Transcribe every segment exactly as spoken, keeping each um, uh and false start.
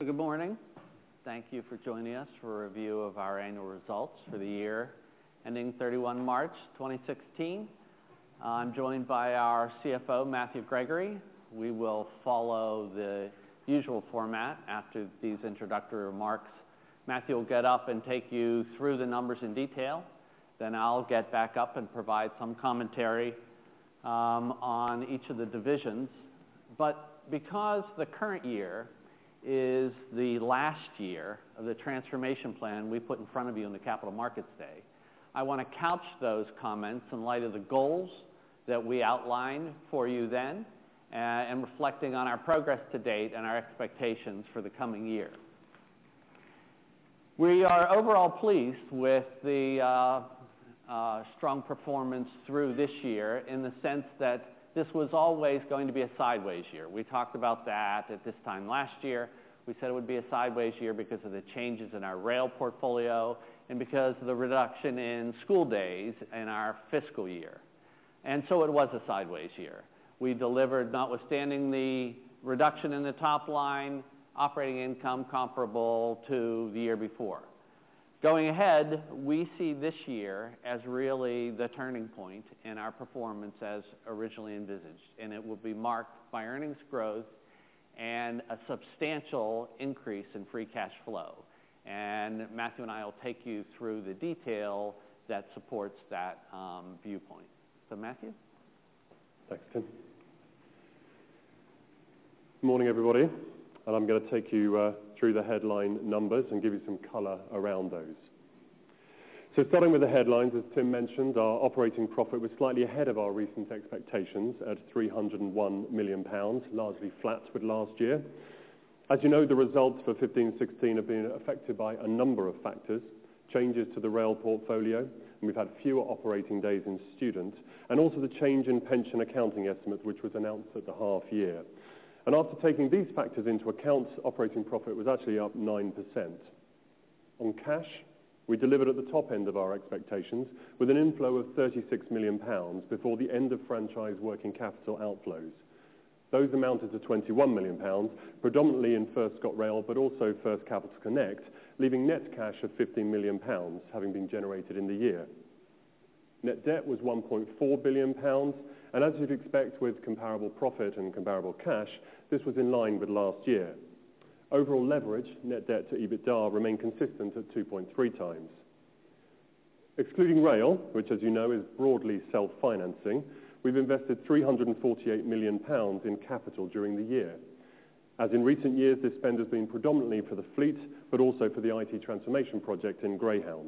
Good morning. Thank you for joining us for a review of our annual results for the year ending thirty-first of March twenty sixteen. Uh, I'm joined by our C F O, Matthew Gregory. We will follow the usual format after these introductory remarks. Matthew will get up and take you through the numbers in detail. Then I'll get back up and provide some commentary um, on each of the divisions. But because the current year is the last year of the transformation plan we put in front of you in the Capital Markets Day, I want to couch those comments in light of the goals that we outlined for you then uh, and reflecting on our progress to date and our expectations for the coming year. We are overall pleased with the uh, uh, strong performance through this year in the sense that this was always going to be a sideways year. We talked about that at this time last year. We said it would be a sideways year because of the changes in our rail portfolio and because of the reduction in school days in our fiscal year. And so it was a sideways year. We delivered, notwithstanding the reduction in the top line, operating income comparable to the year before. Going ahead, we see this year as really the turning point in our performance as originally envisaged, and it will be marked by earnings growth and a substantial increase in free cash flow. And Matthew and I will take you through the detail that supports that um, viewpoint. So Matthew? Thanks, Tim. Good morning, everybody. And I'm going to take you uh, through the headline numbers and give you some colour around those. So starting with the headlines, as Tim mentioned, our operating profit was slightly ahead of our recent expectations at three hundred and one million pounds, largely flat with last year. As you know, the results for fifteen sixteen have been affected by a number of factors, changes to the rail portfolio, and we've had fewer operating days in student, and also the change in pension accounting estimates, which was announced at the half year. And after taking these factors into account, operating profit was actually up nine percent. On cash, we delivered at the top end of our expectations with an inflow of thirty-six million pounds before the end of franchise working capital outflows. Those amounted to twenty-one million pounds, predominantly in First ScotRail, but also First Capital Connect, leaving net cash of fifteen million pounds, having been generated in the year. Net debt was one point four billion pounds, and as you'd expect with comparable profit and comparable cash, this was in line with last year. Overall leverage, net debt to EBITDA, remained consistent at two point three times. Excluding rail, which as you know is broadly self-financing, we've invested three hundred and forty-eight million pounds in capital during the year. As in recent years, this spend has been predominantly for the fleet, but also for the I T transformation project in Greyhound.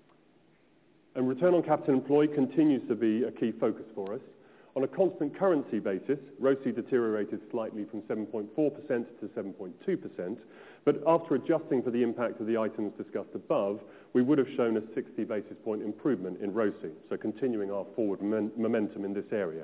And return on capital employed continues to be a key focus for us. On a constant currency basis, R O C E deteriorated slightly from seven point four percent to seven point two percent, but after adjusting for the impact of the items discussed above, we would have shown a sixty basis point improvement in R O C E, so continuing our forward momentum in this area.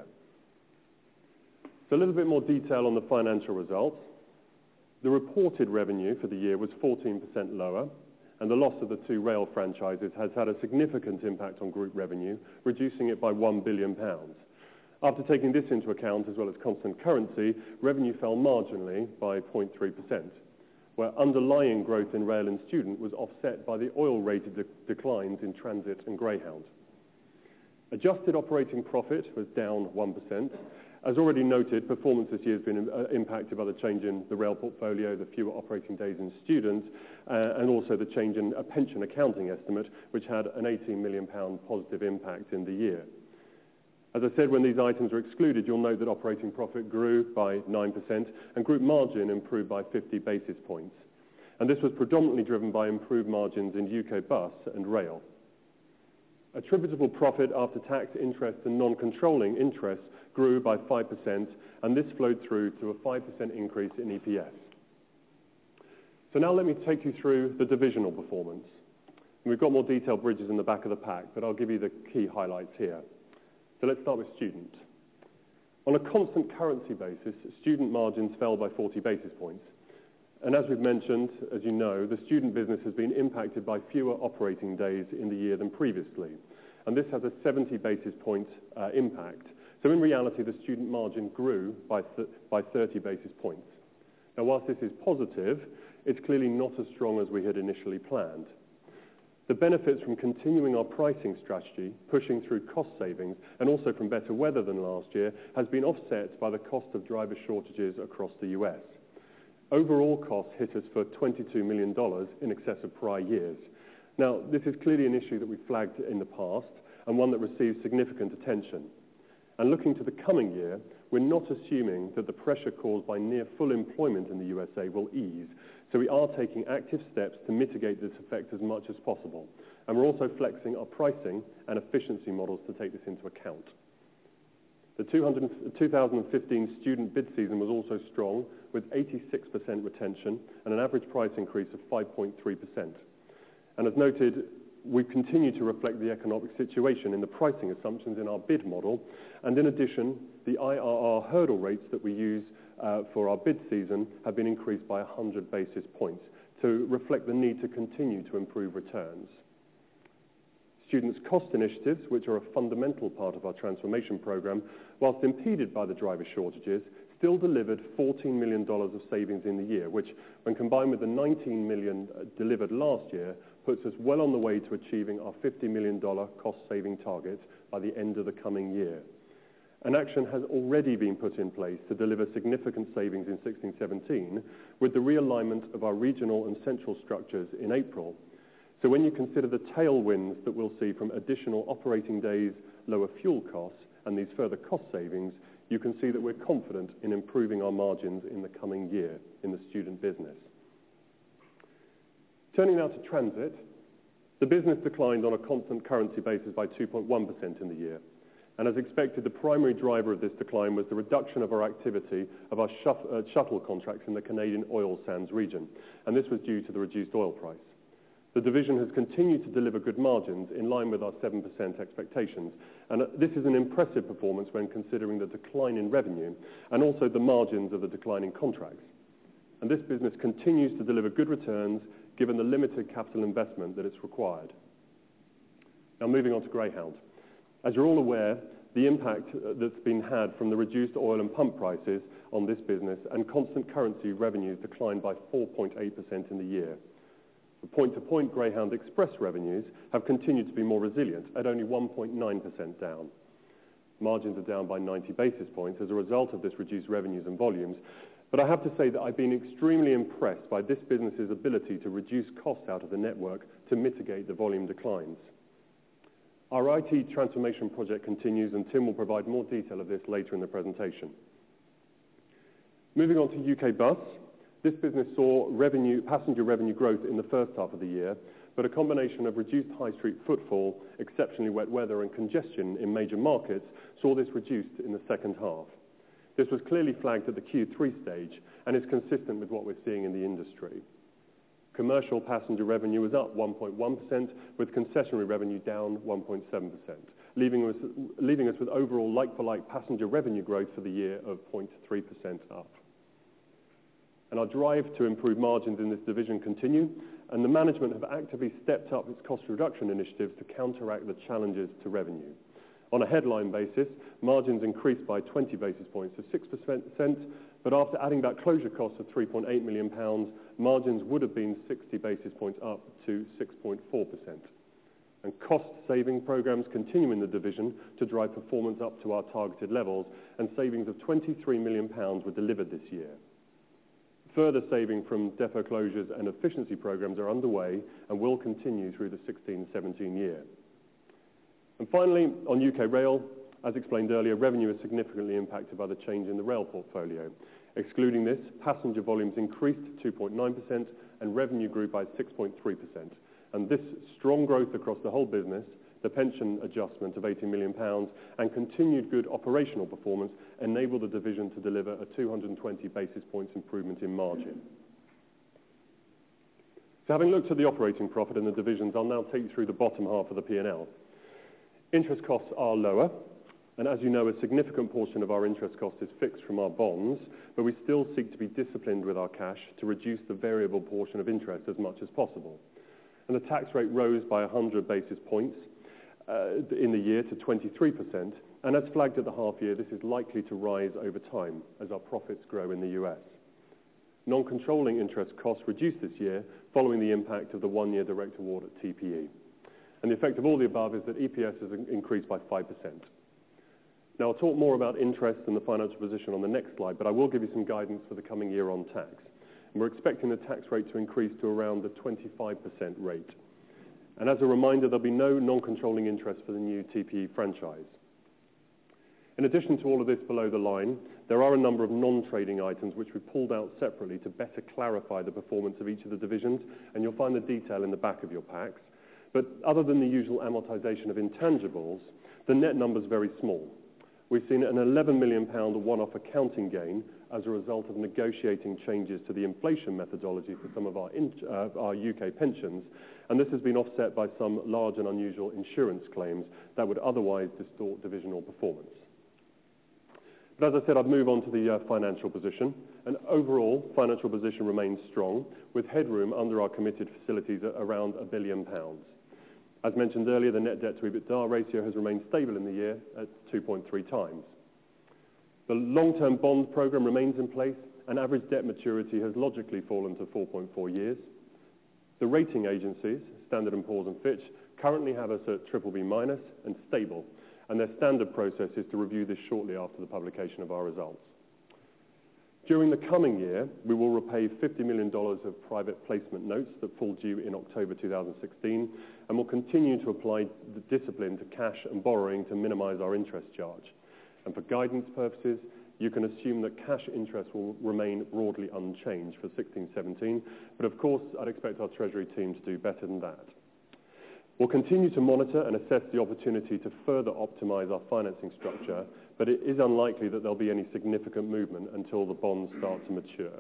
So a little bit more detail on the financial results. The reported revenue for the year was fourteen percent lower, and the loss of the two rail franchises has had a significant impact on group revenue, reducing it by one billion pounds. After taking this into account, as well as constant currency, revenue fell marginally by zero point three percent, where underlying growth in rail and student was offset by the oil-rated de declines in transit and Greyhound. Adjusted operating profit was down one percent. As already noted, performance this year has been uh, impacted by the change in the rail portfolio, the fewer operating days in students, uh, and also the change in a pension accounting estimate, which had an eighteen million pounds positive impact in the year. As I said, when these items are excluded, you'll note that operating profit grew by nine percent and group margin improved by fifty basis points. And this was predominantly driven by improved margins in U K bus and rail. Attributable profit after tax, interest and non-controlling interest grew by five percent, and this flowed through to a five percent increase in E P S. So now let me take you through the divisional performance. And we've got more detailed bridges in the back of the pack, but I'll give you the key highlights here. So let's start with student. On a constant currency basis, student margins fell by forty basis points. And as we've mentioned, as you know, the student business has been impacted by fewer operating days in the year than previously. And this has a seventy basis point uh, impact. So in reality, the student margin grew by, th by thirty basis points. Now, whilst this is positive, it's clearly not as strong as we had initially planned. The benefits from continuing our pricing strategy, pushing through cost savings, and also from better weather than last year, has been offset by the cost of driver shortages across the U S. Overall costs hit us for twenty-two million dollars in excess of prior years. Now, this is clearly an issue that we flagged in the past and one that receives significant attention. And looking to the coming year, we're not assuming that the pressure caused by near full employment in the U S A will ease, so we are taking active steps to mitigate this effect as much as possible. And we're also flexing our pricing and efficiency models to take this into account. The two thousand fifteen student bid season was also strong, with eighty-six percent retention and an average price increase of five point three percent. And as noted, we continue to reflect the economic situation in the pricing assumptions in our bid model, and in addition, the I R R hurdle rates that we use uh, for our bid season have been increased by one hundred basis points to reflect the need to continue to improve returns. Students' cost initiatives, which are a fundamental part of our transformation program, whilst impeded by the driver shortages, still delivered fourteen million dollars of savings in the year, which, when combined with the nineteen million dollars delivered last year, puts us well on the way to achieving our fifty million dollars cost-saving target by the end of the coming year. An action has already been put in place to deliver significant savings in sixteen seventeen, with the realignment of our regional and central structures in April. So when you consider the tailwinds that we'll see from additional operating days, lower fuel costs, and these further cost savings, you can see that we're confident in improving our margins in the coming year in the student business. Turning now to transit, the business declined on a constant currency basis by two point one percent in the year. And as expected, the primary driver of this decline was the reduction of our activity of our uh, shuttle contracts in the Canadian oil sands region. And this was due to the reduced oil price. The division has continued to deliver good margins in line with our seven percent expectations. And uh, this is an impressive performance when considering the decline in revenue and also the margins of the declining contracts. And this business continues to deliver good returns given the limited capital investment that it's required. Now moving on to Greyhound. As you're all aware, the impact that's been had from the reduced oil and pump prices on this business and constant currency revenues declined by four point eight percent in the year. The point-to-point Greyhound Express revenues have continued to be more resilient at only one point nine percent down. Margins are down by ninety basis points as a result of this reduced revenues and volumes. But I have to say that I've been extremely impressed by this business's ability to reduce costs out of the network to mitigate the volume declines. Our I T transformation project continues, and Tim will provide more detail of this later in the presentation. Moving on to U K Bus, this business saw revenue, passenger revenue growth in the first half of the year, but a combination of reduced high street footfall, exceptionally wet weather and congestion in major markets saw this reduced in the second half. This was clearly flagged at the Q three stage and is consistent with what we're seeing in the industry. Commercial passenger revenue was up one point one percent, with concessionary revenue down one point seven percent, leaving us, leaving us with overall like-for-like passenger revenue growth for the year of zero point three percent up. And our drive to improve margins in this division continue, and the management have actively stepped up its cost reduction initiatives to counteract the challenges to revenue. On a headline basis, margins increased by twenty basis points to six percent, but after adding back closure costs of three point eight million pounds, margins would have been sixty basis points up to six point four percent. And cost-saving programs continue in the division to drive performance up to our targeted levels, and savings of twenty-three million pounds were delivered this year. Further saving from depot closures and efficiency programs are underway and will continue through the sixteen seventeen year. And finally, on U K Rail, as explained earlier, revenue is significantly impacted by the change in the rail portfolio. Excluding this, passenger volumes increased two point nine percent and revenue grew by six point three percent. And this strong growth across the whole business, the pension adjustment of eighty million pounds, and continued good operational performance enabled the division to deliver a two hundred twenty basis points improvement in margin. So having looked at the operating profit in the divisions, I'll now take you through the bottom half of the P and L. Interest costs are lower, and as you know, a significant portion of our interest cost is fixed from our bonds, but we still seek to be disciplined with our cash to reduce the variable portion of interest as much as possible. And the tax rate rose by one hundred basis points uh, in the year to twenty-three percent, and as flagged at the half year, this is likely to rise over time as our profits grow in the U S. Non-controlling interest costs reduced this year following the impact of the one-year direct award at T P E. And the effect of all the above is that E P S has increased by five percent. Now, I'll talk more about interest and the financial position on the next slide, but I will give you some guidance for the coming year on tax. And we're expecting the tax rate to increase to around the twenty-five percent rate. And as a reminder, there'll be no non-controlling interest for the new T P E franchise. In addition to all of this below the line, there are a number of non-trading items which we pulled out separately to better clarify the performance of each of the divisions, and you'll find the detail in the back of your packs. But other than the usual amortization of intangibles, the net number is very small. We've seen an eleven million pounds one-off accounting gain as a result of negotiating changes to the inflation methodology for some of our, in, uh, our U K pensions, and this has been offset by some large and unusual insurance claims that would otherwise distort divisional performance. But as I said, I'd move on to the uh, financial position. And overall, financial position remains strong, with headroom under our committed facilities at around a billion pounds. As mentioned earlier, the net debt to EBITDA ratio has remained stable in the year at two point three times. The long-term bond programme remains in place, and average debt maturity has logically fallen to four point four years. The rating agencies, Standard and Poor's and Fitch, currently have us at triple B minus and stable, and their standard process is to review this shortly after the publication of our results. During the coming year, we will repay fifty million dollars of private placement notes that fall due in October two thousand sixteen, and will continue to apply the discipline to cash and borrowing to minimise our interest charge. And for guidance purposes, you can assume that cash interest will remain broadly unchanged for sixteen seventeen, but of course, I'd expect our Treasury team to do better than that. We'll continue to monitor and assess the opportunity to further optimise our financing structure, but it is unlikely that there'll be any significant movement until the bonds start to mature.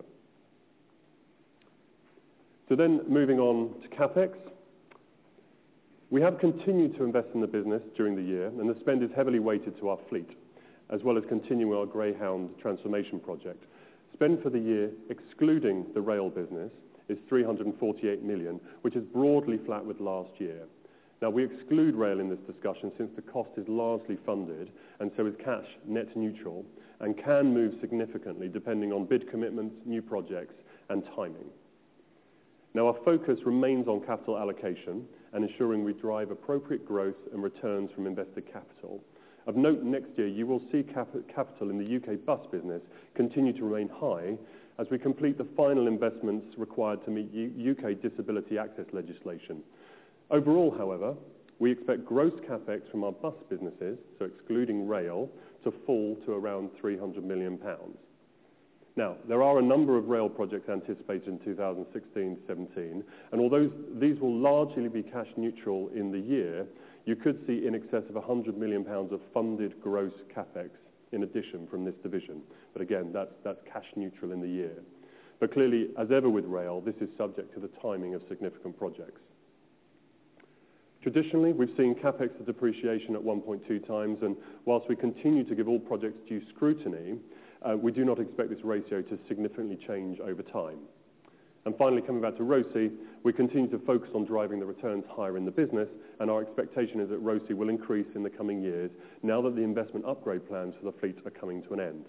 So then, moving on to CapEx. We have continued to invest in the business during the year, and the spend is heavily weighted to our fleet, as well as continuing our Greyhound transformation project. Spend for the year, excluding the rail business, is three hundred forty-eight million pounds, which is broadly flat with last year. Now, we exclude rail in this discussion since the cost is largely funded, and so is cash net neutral, and can move significantly depending on bid commitments, new projects, and timing. Now, our focus remains on capital allocation and ensuring we drive appropriate growth and returns from invested capital. Of note, next year, you will see cap capital in the U K bus business continue to remain high as we complete the final investments required to meet U UK disability access legislation. Overall, however, we expect gross CapEx from our bus businesses, so excluding rail, to fall to around three hundred million pounds. Now, there are a number of rail projects anticipated in two thousand sixteen seventeen, and although these will largely be cash neutral in the year, you could see in excess of one hundred million pounds of funded gross CapEx in addition from this division. But again, that's, that's cash neutral in the year. But clearly, as ever with rail, this is subject to the timing of significant projects. Traditionally, we've seen CapEx to depreciation at one point two times, and whilst we continue to give all projects due scrutiny, uh, we do not expect this ratio to significantly change over time. And finally, coming back to ROCE, we continue to focus on driving the returns higher in the business, and our expectation is that ROCE will increase in the coming years now that the investment upgrade plans for the fleet are coming to an end.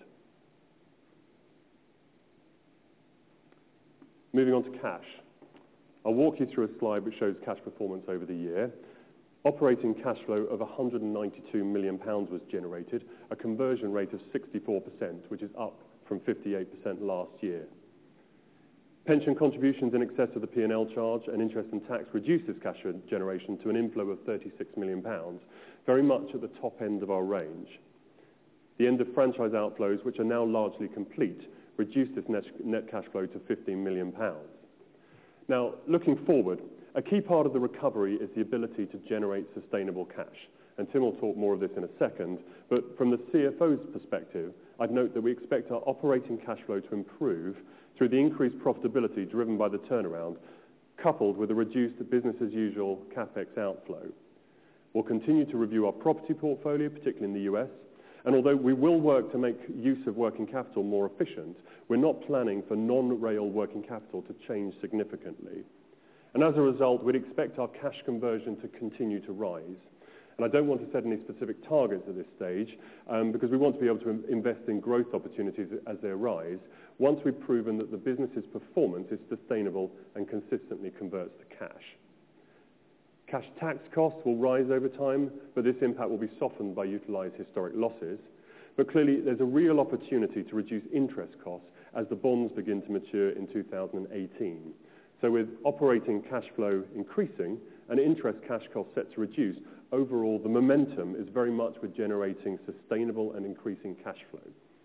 Moving on to cash. I'll walk you through a slide which shows cash performance over the year. Operating cash flow of one hundred ninety-two million pounds was generated, a conversion rate of sixty-four percent, which is up from fifty-eight percent last year. Pension contributions in excess of the P and L charge and interest and tax reduces cash generation to an inflow of thirty-six million pounds, very much at the top end of our range. The end of franchise outflows, which are now largely complete, reduced this net, net cash flow to fifteen million pounds. Now, looking forward, a key part of the recovery is the ability to generate sustainable cash. And Tim will talk more of this in a second, but from the C F O's perspective, I'd note that we expect our operating cash flow to improve through the increased profitability driven by the turnaround, coupled with a reduced business-as-usual CapEx outflow. We'll continue to review our property portfolio, particularly in the U S, and although we will work to make use of working capital more efficient, we're not planning for non-rail working capital to change significantly. And as a result, we'd expect our cash conversion to continue to rise. And I don't want to set any specific targets at this stage um, because we want to be able to invest in growth opportunities as they arise once we've proven that the business's performance is sustainable and consistently converts to cash. Cash tax costs will rise over time, but this impact will be softened by utilised historic losses. But clearly, there's a real opportunity to reduce interest costs as the bonds begin to mature in two thousand eighteen. So with operating cash flow increasing and interest cash costs set to reduce, overall, the momentum is very much with generating sustainable and increasing cash flow.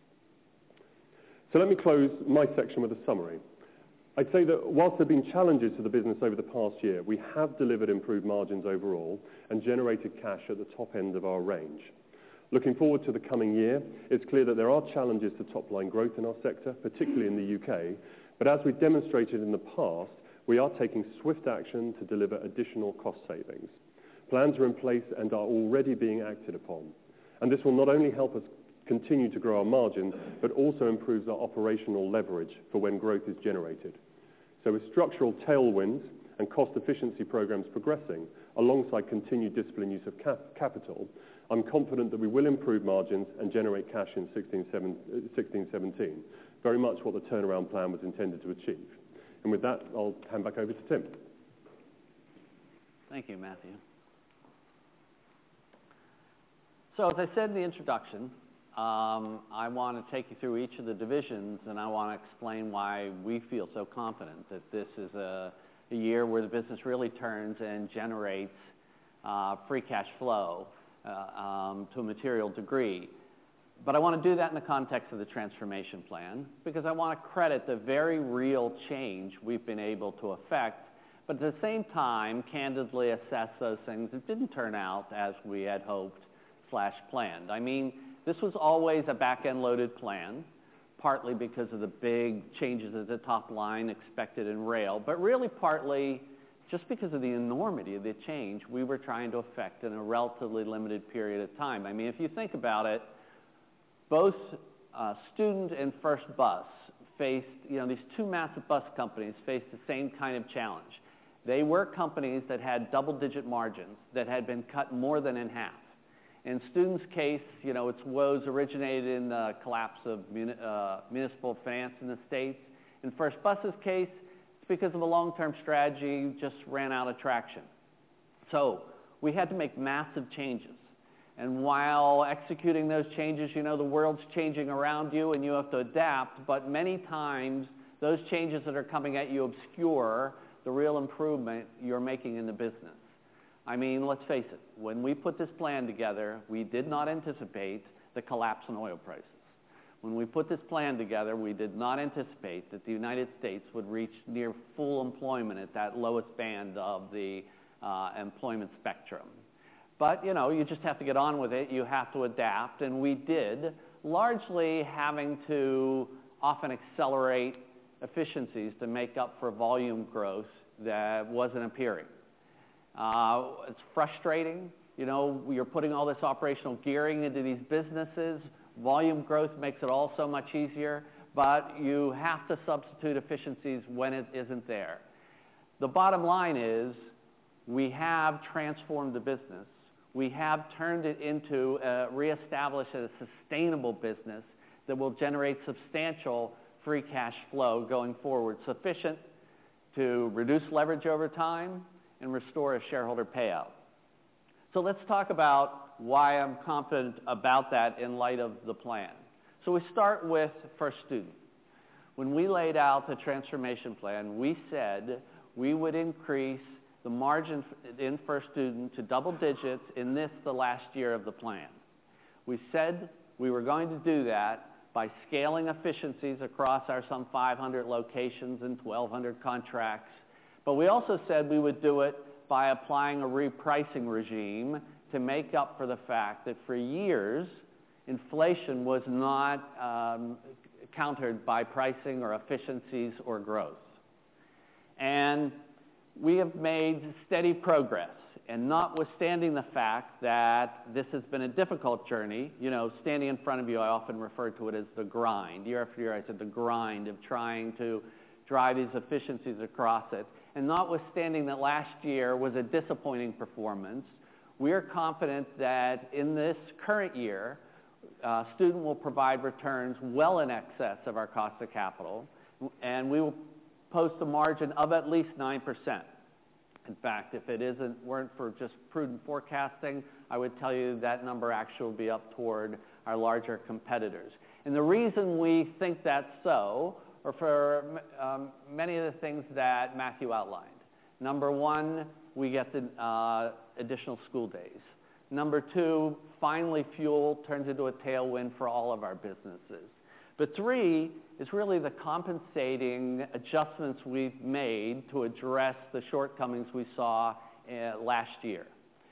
So let me close my section with a summary. I'd say that whilst there have been challenges to the business over the past year, we have delivered improved margins overall and generated cash at the top end of our range. Looking forward to the coming year, it's clear that there are challenges to top-line growth in our sector, particularly in the U K, but as we've demonstrated in the past, we are taking swift action to deliver additional cost savings. Plans are in place and are already being acted upon. And this will not only help us continue to grow our margins, but also improves our operational leverage for when growth is generated. So with structural tailwinds and cost efficiency programs progressing, alongside continued disciplined use of cap capital, I'm confident that we will improve margins and generate cash in sixteen seventeen, very much what the turnaround plan was intended to achieve. And with that, I'll hand back over to Tim. Thank you, Matthew. So as I said in the introduction, um, I want to take you through each of the divisions, and I want to explain why we feel so confident that this is a, a year where the business really turns and generates uh, free cash flow uh, um, to a material degree. But I want to do that in the context of the transformation plan because I want to credit the very real change we've been able to effect, but at the same time, candidly assess those things that didn't turn out as we had hoped slash planned. I mean, this was always a back-end loaded plan, partly because of the big changes at the top line expected in rail, but really partly just because of the enormity of the change we were trying to effect in a relatively limited period of time. I mean, if you think about it, both uh, Student and First Bus faced, you know, these two massive bus companies faced the same kind of challenge. They were companies that had double-digit margins that had been cut more than in half. In Student's case, you know, its woes originated in the collapse of muni uh, municipal finance in the States. In First Bus's case, it's because of a long-term strategy just ran out of traction. So we had to make massive changes. And while executing those changes, you know, the world's changing around you and you have to adapt, but many times those changes that are coming at you obscure the real improvement you're making in the business. I mean, let's face it, when we put this plan together, we did not anticipate the collapse in oil prices. When we put this plan together, we did not anticipate that the United States would reach near full employment at that lowest band of the uh, employment spectrum. But, you know, you just have to get on with it. You have to adapt, and we did, largely having to often accelerate efficiencies to make up for volume growth that wasn't appearing. Uh, it's frustrating. You know, you're putting all this operational gearing into these businesses. Volume growth makes it all so much easier, but you have to substitute efficiencies when it isn't there. The bottom line is we have transformed the business. We have turned it into, uh, reestablished a sustainable business that will generate substantial free cash flow going forward, sufficient to reduce leverage over time and restore a shareholder payout. So let's talk about why I'm confident about that in light of the plan. So we start with First Student. When we laid out the transformation plan, we said we would increase the margin in First Student to double digits in this, the last year of the plan. We said we were going to do that by scaling efficiencies across our some five hundred locations and twelve hundred contracts. But we also said we would do it by applying a repricing regime to make up for the fact that for years, inflation was not um, countered by pricing or efficiencies or growth. And we have made steady progress, and notwithstanding the fact that this has been a difficult journey, you know, standing in front of you, I often refer to it as the grind. Year after year, I said the grind of trying to drive these efficiencies across it. And notwithstanding that last year was a disappointing performance, We are confident that in this current year, uh, student will provide returns well in excess of our cost of capital, and we will post a margin of at least nine percent. In fact, if it isn't weren't for just prudent forecasting, I would tell you that number actually will be up toward our larger competitors. And the reason we think that's so are for um, many of the things that Matthew outlined. Number one, we get the uh, additional school days. Number two, finally fuel turns into a tailwind for all of our businesses. But three is really the compensating adjustments we've made to address the shortcomings we saw uh, last year.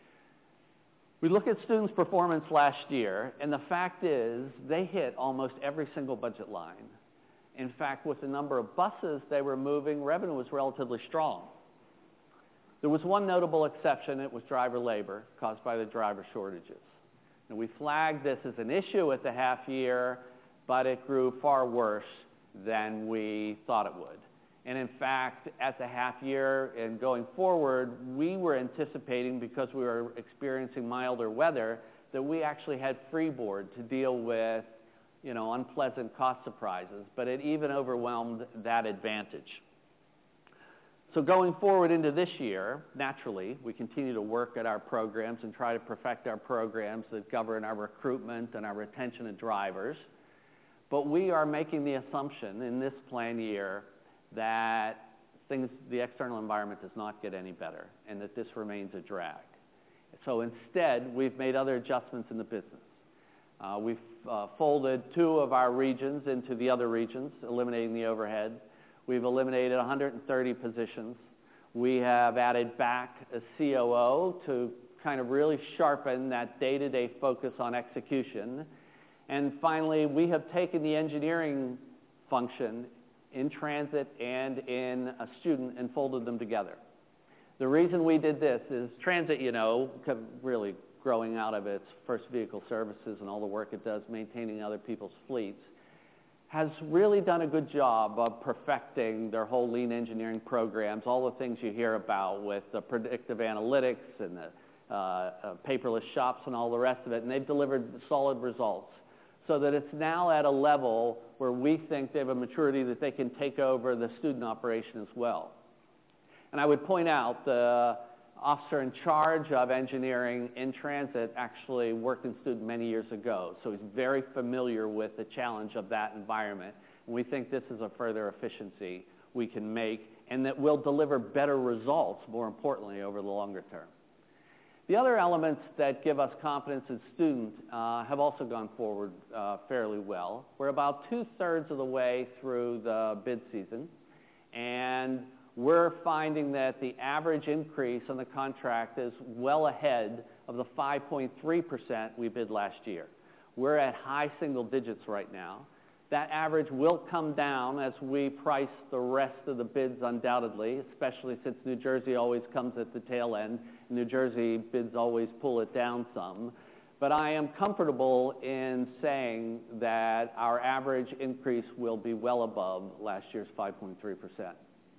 We look at students' performance last year, and the fact is they hit almost every single budget line. In fact, with the number of buses they were moving, revenue was relatively strong. There was one notable exception. It was driver labor caused by the driver shortages. And we flagged this as an issue at the half year, but it grew far worse than we thought it would. And in fact, at the half year and going forward, we were anticipating, because we were experiencing milder weather, that we actually had freeboard to deal with, you know, unpleasant cost surprises, but it even overwhelmed that advantage. So going forward into this year, naturally, we continue to work at our programs and try to perfect our programs that govern our recruitment and our retention of drivers. But we are making the assumption in this plan year that things, the external environment does not get any better and that this remains a drag. So instead, we've made other adjustments in the business. Uh, we've uh, folded two of our regions into the other regions, eliminating the overhead. We've eliminated one hundred thirty positions. We have added back a C O O to kind of really sharpen that day-to-day focus on execution. And finally, we have taken the engineering function in transit and in a student and folded them together. The reason we did this is transit, you know, really growing out of its first vehicle services and all the work it does maintaining other people's fleets, has really done a good job of perfecting their whole lean engineering programs, all the things you hear about with the predictive analytics and the uh, uh, paperless shops and all the rest of it, and they've delivered solid results. So that it's now at a level where we think they have a maturity that they can take over the student operation as well. And I would point out the officer in charge of engineering in transit actually worked in student many years ago, so he's very familiar with the challenge of that environment. And we think this is a further efficiency we can make and that will deliver better results, more importantly, over the longer term. The other elements that give us confidence as students uh, have also gone forward uh, fairly well. We're about two-thirds of the way through the bid season, and we're finding that the average increase on the contract is well ahead of the five point three percent we bid last year. We're at high single digits right now. That average will come down as we price the rest of the bids undoubtedly, especially since New Jersey always comes at the tail end. New Jersey bids always pull it down some. But I am comfortable in saying that our average increase will be well above last year's five point three percent.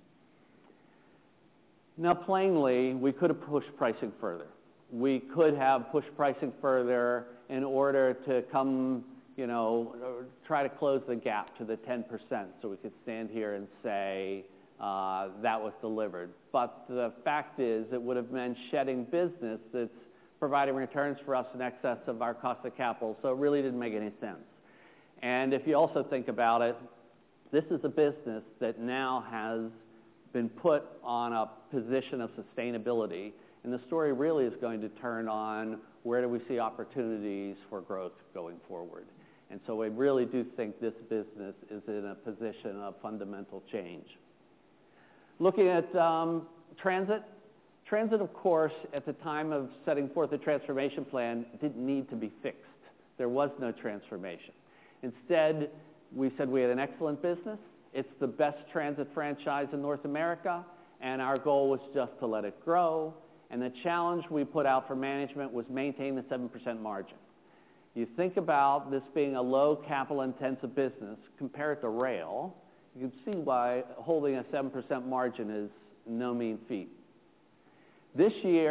Now, plainly, we could have pushed pricing further. We could have pushed pricing further in order to come, you know, try to close the gap to the ten percent so we could stand here and say uh, that was delivered. But the fact is it would have meant shedding business that's providing returns for us in excess of our cost of capital, so it really didn't make any sense. And if you also think about it, this is a business that now has been put on a position of sustainability, and the story really is going to turn on where do we see opportunities for growth going forward. And so we really do think this business is in a position of fundamental change. Looking at um, transit, transit, of course, at the time of setting forth the transformation plan, didn't need to be fixed. There was no transformation. Instead, we said we had an excellent business. It's the best transit franchise in North America, and our goal was just to let it grow. And the challenge we put out for management was maintain the seven percent margin. You think about this being a low capital-intensive business, compare it to rail, you can see why holding a seven percent margin is no mean feat. This year,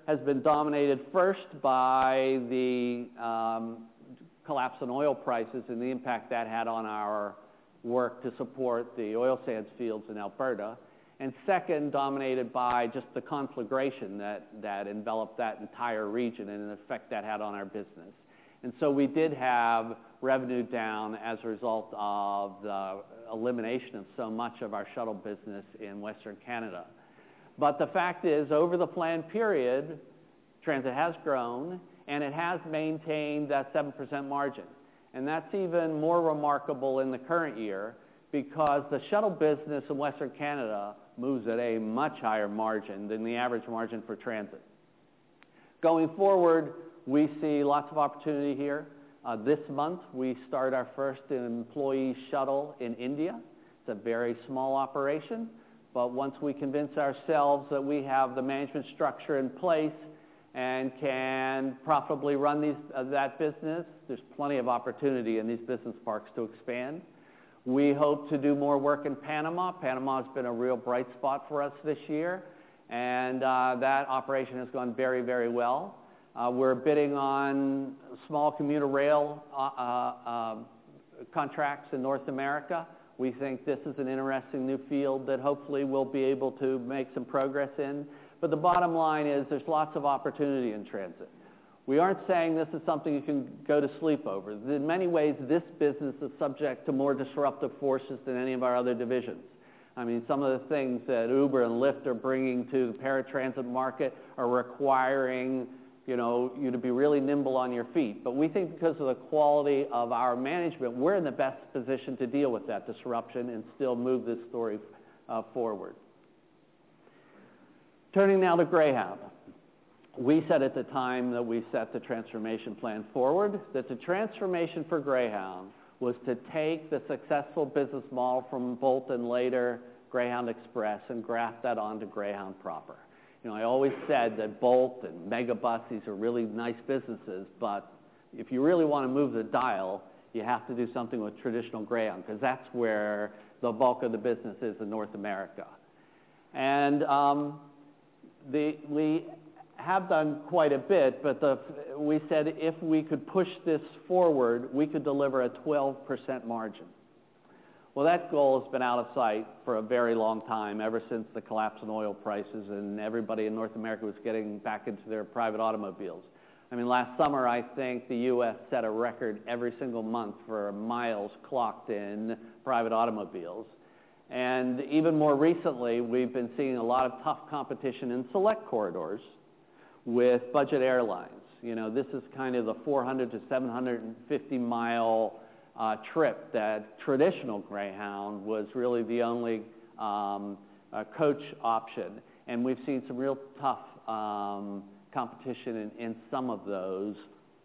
has been dominated first by the um, collapse in oil prices and the impact that had on our work to support the oil sands fields in Alberta, and second, dominated by just the conflagration that, that enveloped that entire region and the effect that had on our business. And so we did have revenue down as a result of the elimination of so much of our shuttle business in Western Canada. But the fact is, over the planned period, transit has grown, and it has maintained that seven percent margin. And that's even more remarkable in the current year because the shuttle business in Western Canada moves at a much higher margin than the average margin for transit. Going forward, we see lots of opportunity here. Uh, this month, we start our first employee shuttle in India. It's a very small operation, but once we convince ourselves that we have the management structure in place and can profitably run these, uh, that business, there's plenty of opportunity in these business parks to expand. We hope to do more work in Panama. Panama has been a real bright spot for us this year, and uh, that operation has gone very, very well. Uh, we're bidding on small commuter rail uh, uh, contracts in North America. We think this is an interesting new field that hopefully we'll be able to make some progress in. But the bottom line is there's lots of opportunity in transit. We aren't saying this is something you can go to sleep over. In many ways, this business is subject to more disruptive forces than any of our other divisions. I mean, some of the things that Uber and Lyft are bringing to the paratransit market are requiring, you know, you to be really nimble on your feet. But we think because of the quality of our management, we're in the best position to deal with that disruption and still move this story uh, forward. Turning now to Greyhound. We said at the time that we set the transformation plan forward that the transformation for Greyhound was to take the successful business model from Bolt and later Greyhound Express and graft that onto Greyhound proper. You know, I always said that Bolt and Megabus, these are really nice businesses, but if you really want to move the dial, you have to do something with traditional Greyhound because that's where the bulk of the business is in North America. And um, the, we have done quite a bit, but the, we said if we could push this forward, we could deliver a twelve percent margin. Well, that goal has been out of sight for a very long time, ever since the collapse in oil prices and everybody in North America was getting back into their private automobiles. I mean, last summer, I think the U S set a record every single month for miles clocked in private automobiles. And even more recently, we've been seeing a lot of tough competition in select corridors with budget airlines. You know, this is kind of the four hundred to seven hundred fifty mile uh, trip that traditional Greyhound was really the only um, uh, coach option. And we've seen some real tough um, competition in, in some of those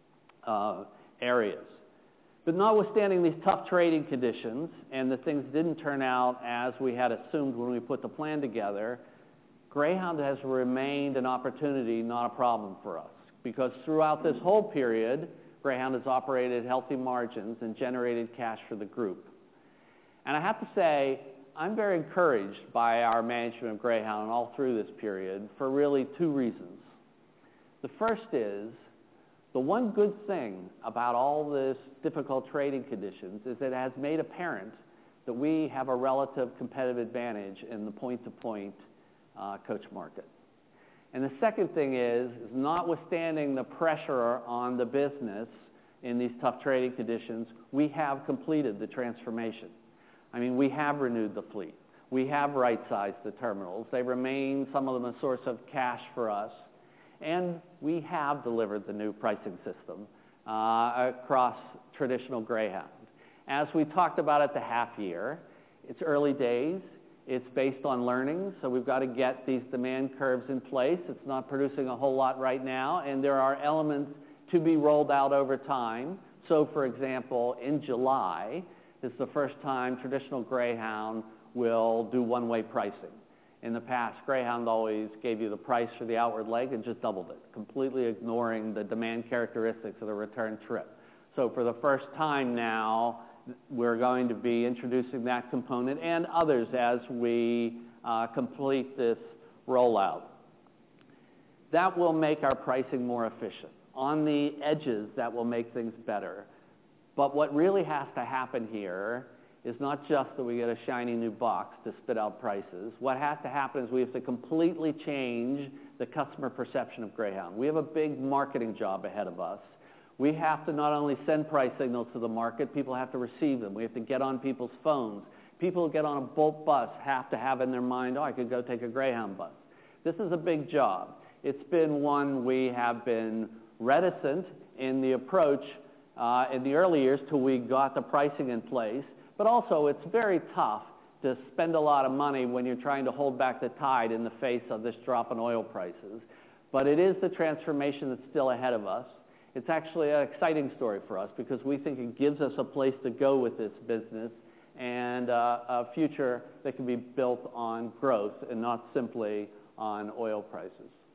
uh, areas. But notwithstanding these tough trading conditions and the things didn't turn out as we had assumed when we put the plan together, Greyhound has remained an opportunity, not a problem for us, because throughout this whole period, Greyhound has operated healthy margins and generated cash for the group. And I have to say, I'm very encouraged by our management of Greyhound all through this period for really two reasons. The first is, the one good thing about all this difficult trading conditions is it has made apparent that we have a relative competitive advantage in the point-to-point uh, coach market. And the second thing is, is, notwithstanding the pressure on the business in these tough trading conditions, we have completed the transformation. I mean, we have renewed the fleet. We have right-sized the terminals. They remain, some of them, a source of cash for us. And we have delivered the new pricing system uh, across traditional Greyhound. As we talked about at the half year, it's early days. It's based on learnings, so we've got to get these demand curves in place. It's not producing a whole lot right now, and there are elements to be rolled out over time. So, for example, in July is the first time traditional Greyhound will do one-way pricing. In the past, Greyhound always gave you the price for the outward leg and just doubled it, completely ignoring the demand characteristics of the return trip. So for the first time now, we're going to be introducing that component and others as we uh, complete this rollout. that will make our pricing more efficient. On the edges, that will make things better. But what really has to happen here is not just that we get a shiny new box to spit out prices. What has to happen is we have to completely change the customer perception of Greyhound. We have a big marketing job ahead of us. We have to not only send price signals to the market, people have to receive them. We have to get on people's phones. People who get on a Bolt bus have to have in their mind, oh, I could go take a Greyhound bus. This is a big job. It's been one we have been reticent in the approach uh, in the early years till we got the pricing in place. But also, it's very tough to spend a lot of money when you're trying to hold back the tide in the face of this drop in oil prices. But it is the transformation that's still ahead of us. It's actually an exciting story for us because we think it gives us a place to go with this business and uh, a future that can be built on growth and not simply on oil prices.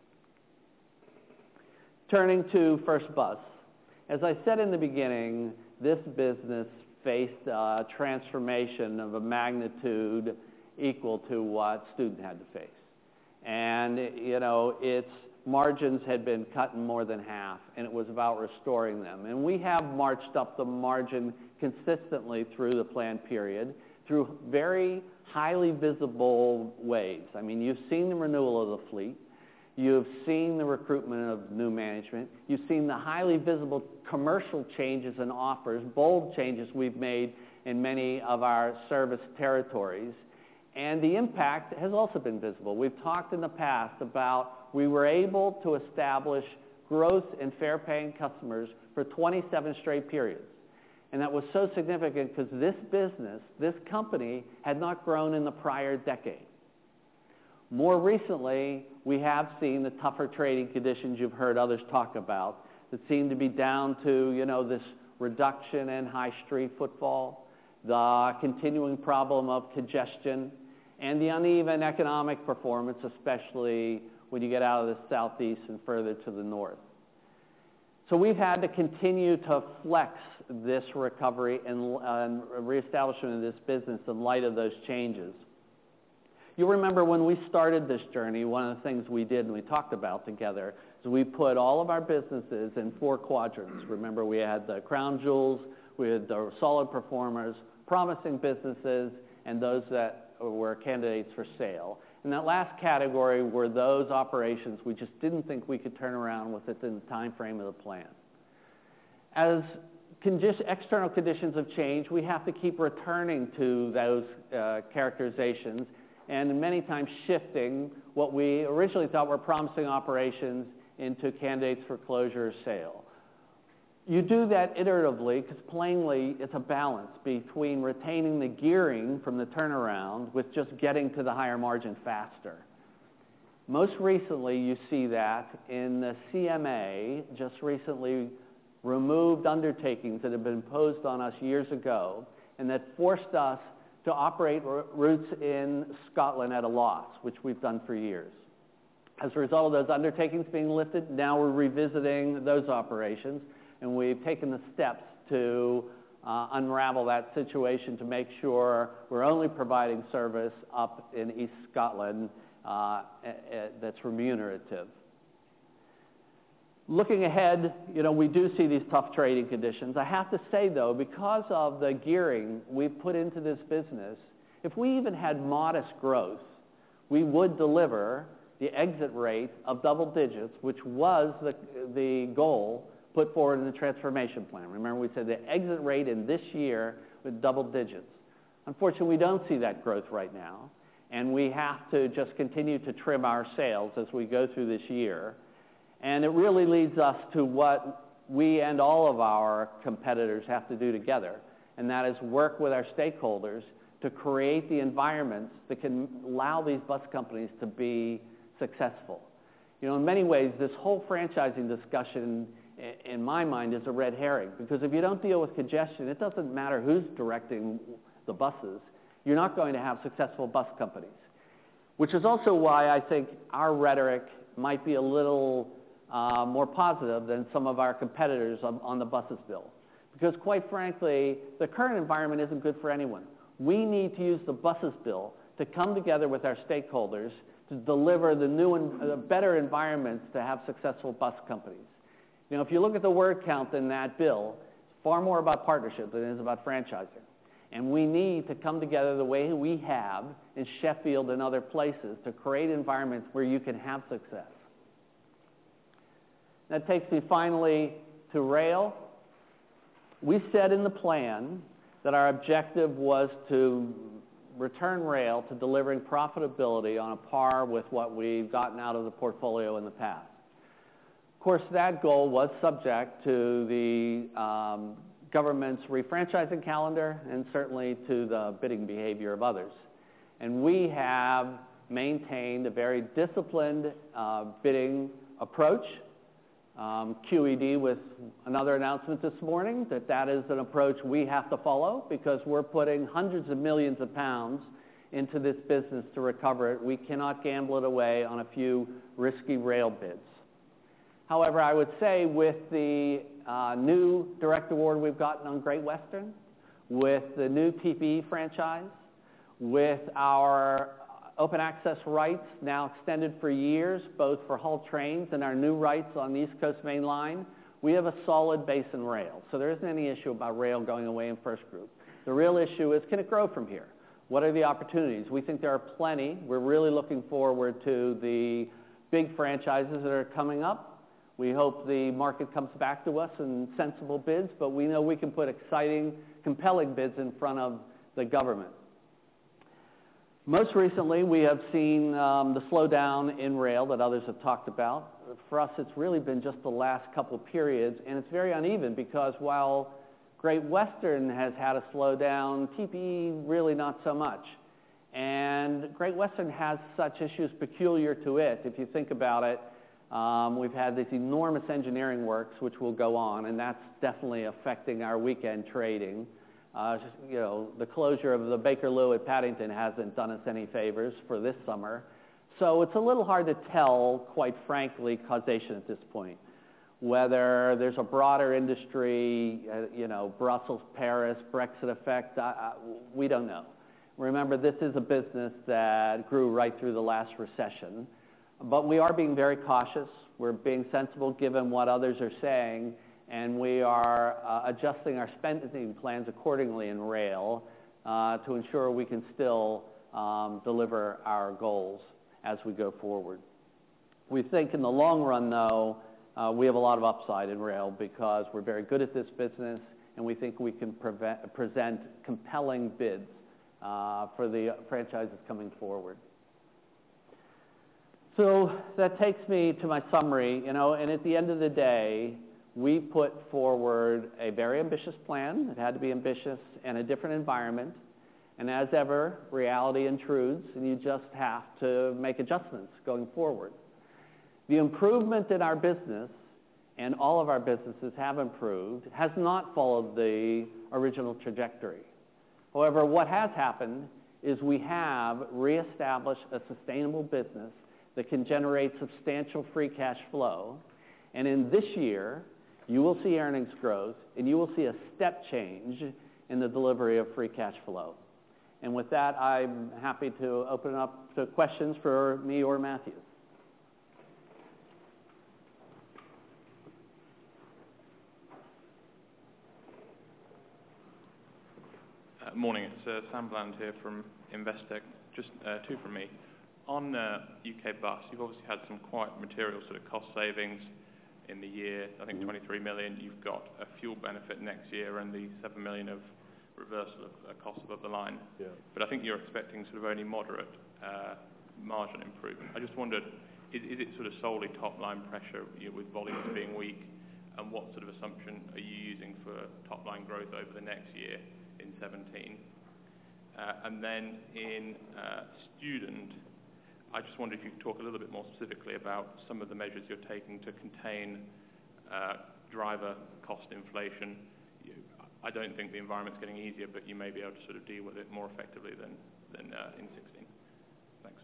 Turning to First Bus. As I said in the beginning, this business faced a transformation of a magnitude equal to what Student had to face. And, you know, its margins had been cut in more than half, and it was about restoring them. And we have marched up the margin consistently through the plan period, through very highly visible ways. I mean, you've seen the renewal of the fleet. You've seen the recruitment of new management. You've seen the highly visible commercial changes and offers, bold changes we've made in many of our service territories. And the impact has also been visible. We've talked in the past about we were able to establish growth in fare-paying customers for twenty-seven straight periods. And that was so significant because this business, this company, had not grown in the prior decade. More recently, we have seen the tougher trading conditions you've heard others talk about that seem to be down to, you know, this reduction in high street footfall, the continuing problem of congestion, and the uneven economic performance, especially when you get out of the southeast and further to the north. So we've had to continue to flex this recovery and, and reestablishment of this business in light of those changes. You'll remember when we started this journey, one of the things we did and we talked about together is we put all of our businesses in four quadrants. Remember, we had the crown jewels, we had the solid performers, promising businesses, and those that were candidates for sale. And that last category were those operations we just didn't think we could turn around within the time frame of the plan. As condi- external conditions have changed, we have to keep returning to those uh, characterizations and many times shifting what we originally thought were promising operations into candidates for closure or sale. You do that iteratively because plainly it's a balance between retaining the gearing from the turnaround with just getting to the higher margin faster. Most recently, you see that in the C M A, just recently removed undertakings that had been imposed on us years ago and that forced us to operate r- routes in Scotland at a loss, which we've done for years. As a result of those undertakings being lifted, now we're revisiting those operations, and we've taken the steps to uh, unravel that situation to make sure we're only providing service up in East Scotland uh, that's remunerative. Looking ahead, you know, we do see these tough trading conditions. I have to say, though, because of the gearing we've put into this business, if we even had modest growth, we would deliver the exit rate of double digits, which was the, the goal put forward in the transformation plan. Remember, we said the exit rate in this year with double digits. Unfortunately, we don't see that growth right now, and we have to just continue to trim our sails as we go through this year. And it really leads us to what we and all of our competitors have to do together, and that is work with our stakeholders to create the environments that can allow these bus companies to be successful. You know, in many ways, this whole franchising discussion, in my mind, is a red herring, because if you don't deal with congestion, it doesn't matter who's directing the buses. You're not going to have successful bus companies, which is also why I think our rhetoric might be a little Uh, more positive than some of our competitors on, on the buses bill. Because quite frankly, the current environment isn't good for anyone. We need to use the buses bill to come together with our stakeholders to to deliver the new and uh, better environments to have successful bus companies. You know, if you look at the word count in that bill, it's far more about partnership than it is about franchising. And we need to come together the way we have in Sheffield and other places to create environments where you can have success. That takes me finally to rail. We said in the plan that our objective was to return rail to delivering profitability on a par with what we've gotten out of the portfolio in the past. Of course, that goal was subject to the um, government's refranchising calendar and certainly to the bidding behavior of others. And we have maintained a very disciplined uh, bidding approach. Um, Q E D with another announcement this morning that that is an approach we have to follow because we're putting hundreds of millions of pounds into this business to recover it. We cannot gamble it away on a few risky rail bids. However, I would say with the uh, new direct award we've gotten on Great Western, with the new T P E franchise, with our open access rights now extended for years, both for Hull Trains and our new rights on the East Coast Main Line, we have a solid base in rail. So there isn't any issue about rail going away in First Group. The real issue is, can it grow from here? What are the opportunities? We think there are plenty. We're really looking forward to the big franchises that are coming up. We hope the market comes back to us in sensible bids, but we know we can put exciting, compelling bids in front of the government. Most recently, we have seen um, the slowdown in rail that others have talked about. For us, it's really been just the last couple of periods, and it's very uneven because while Great Western has had a slowdown, T P E really not so much. And Great Western has such issues peculiar to it. If you think about it, um, we've had these enormous engineering works which will go on, and that's definitely affecting our weekend trading. Uh, just, you know, the closure of the Bakerloo at Paddington hasn't done us any favors for this summer. So it's a little hard to tell, quite frankly, causation at this point. Whether there's a broader industry, uh, you know, Brussels, Paris, Brexit effect, uh, uh, we don't know. Remember, this is a business that grew right through the last recession. But we are being very cautious. We're being sensible given what others are saying. And we are uh, adjusting our spending plans accordingly in rail uh, to ensure we can still um, deliver our goals as we go forward. We think in the long run, though, uh, we have a lot of upside in rail because we're very good at this business, and we think we can prevent, present compelling bids uh, for the franchises coming forward. So that takes me to my summary, you know, and at the end of the day, we put forward a very ambitious plan. It had to be ambitious and a different environment. And as ever, reality intrudes, and you just have to make adjustments going forward. The improvement in our business, and all of our businesses have improved, has not followed the original trajectory. However, what has happened is we have reestablished a sustainable business that can generate substantial free cash flow. And in this year, you will see earnings growth, and you will see a step change in the delivery of free cash flow. And with that, I'm happy to open up to questions for me or Matthew. Uh, morning, it's uh, Sam Bland here from Investec. Just uh, two from me. On uh, U K Bus, you've obviously had some quite material sort of cost savings in the year, I think twenty-three million. You've got a fuel benefit next year and the seven million of reversal of uh, cost above the line. Yeah. But I think you're expecting sort of only moderate uh, margin improvement. I just wondered, is, is it sort of solely top-line pressure, you know, with volumes being weak, and what sort of assumption are you using for top-line growth over the next year in seventeen? Uh, and then in uh, student, I just wondered if you could talk a little bit more specifically about some of the measures you're taking to contain uh, driver cost inflation. You, I don't think the environment's getting easier, but you may be able to sort of deal with it more effectively than, than uh, in sixteen. Thanks.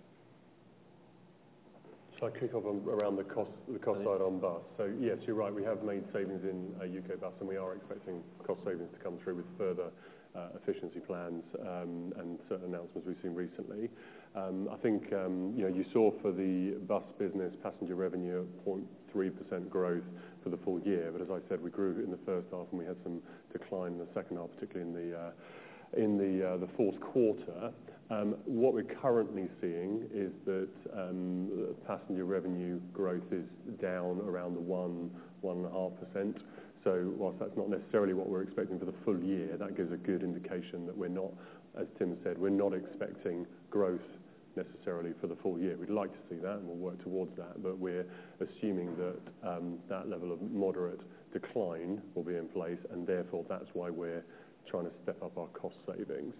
Shall I kick off on, around the cost, the cost side on bus? So yes, you're right. We have made savings in uh, U K Bus, and we are expecting cost savings to come through with further uh, efficiency plans um, and certain announcements we've seen recently. Um, I think um, you know you saw for the bus business passenger revenue at zero point three percent growth for the full year, but as I said, we grew in the first half and we had some decline in the second half, particularly in the uh, in the uh, the fourth quarter. Um, what we're currently seeing is that um, passenger revenue growth is down around the one one and a half percent. So whilst that's not necessarily what we're expecting for the full year, that gives a good indication that we're not, as Tim said, we're not expecting growth necessarily for the full year. We'd like to see that, and we'll work towards that, but we're assuming that um, that level of moderate decline will be in place, and therefore that's why we're trying to step up our cost savings.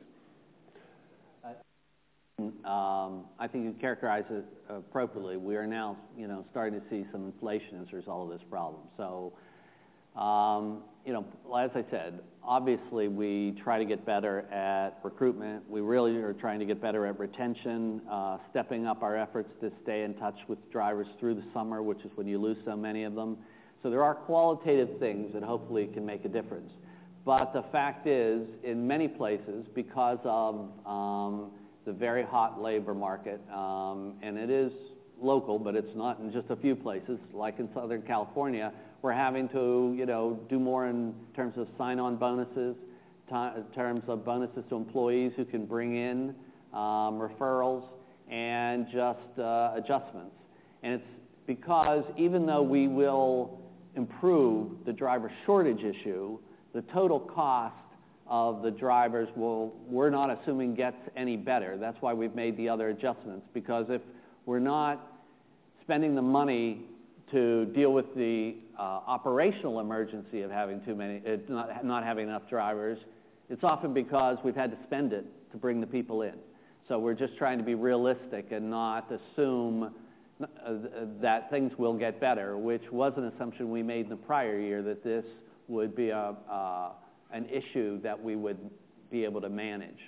Um, I think you characterize it appropriately. We are now, you know, starting to see some inflation as a result of this problem. So, um, you know, as I said, obviously we try to get better at recruitment. We really are trying to get better at retention, uh, stepping up our efforts to stay in touch with drivers through the summer, which is when you lose so many of them. So there are qualitative things that hopefully can make a difference. But the fact is, in many places, because of um, the very hot labor market, um, and it is local, but it's not in just a few places, like in Southern California, we're having to, you know, do more in terms of sign-on bonuses, in terms of bonuses to employees who can bring in um, referrals, and just uh, adjustments. And it's because even though we will improve the driver shortage issue, the total cost of the drivers will, we're not assuming gets any better. That's why we've made the other adjustments, because if we're not spending the money to deal with the uh, operational emergency of having too many, uh, not, not having enough drivers, it's often because we've had to spend it to bring the people in. So we're just trying to be realistic and not assume uh, that things will get better, which was an assumption we made in the prior year, that this would be a, uh, an issue that we would be able to manage.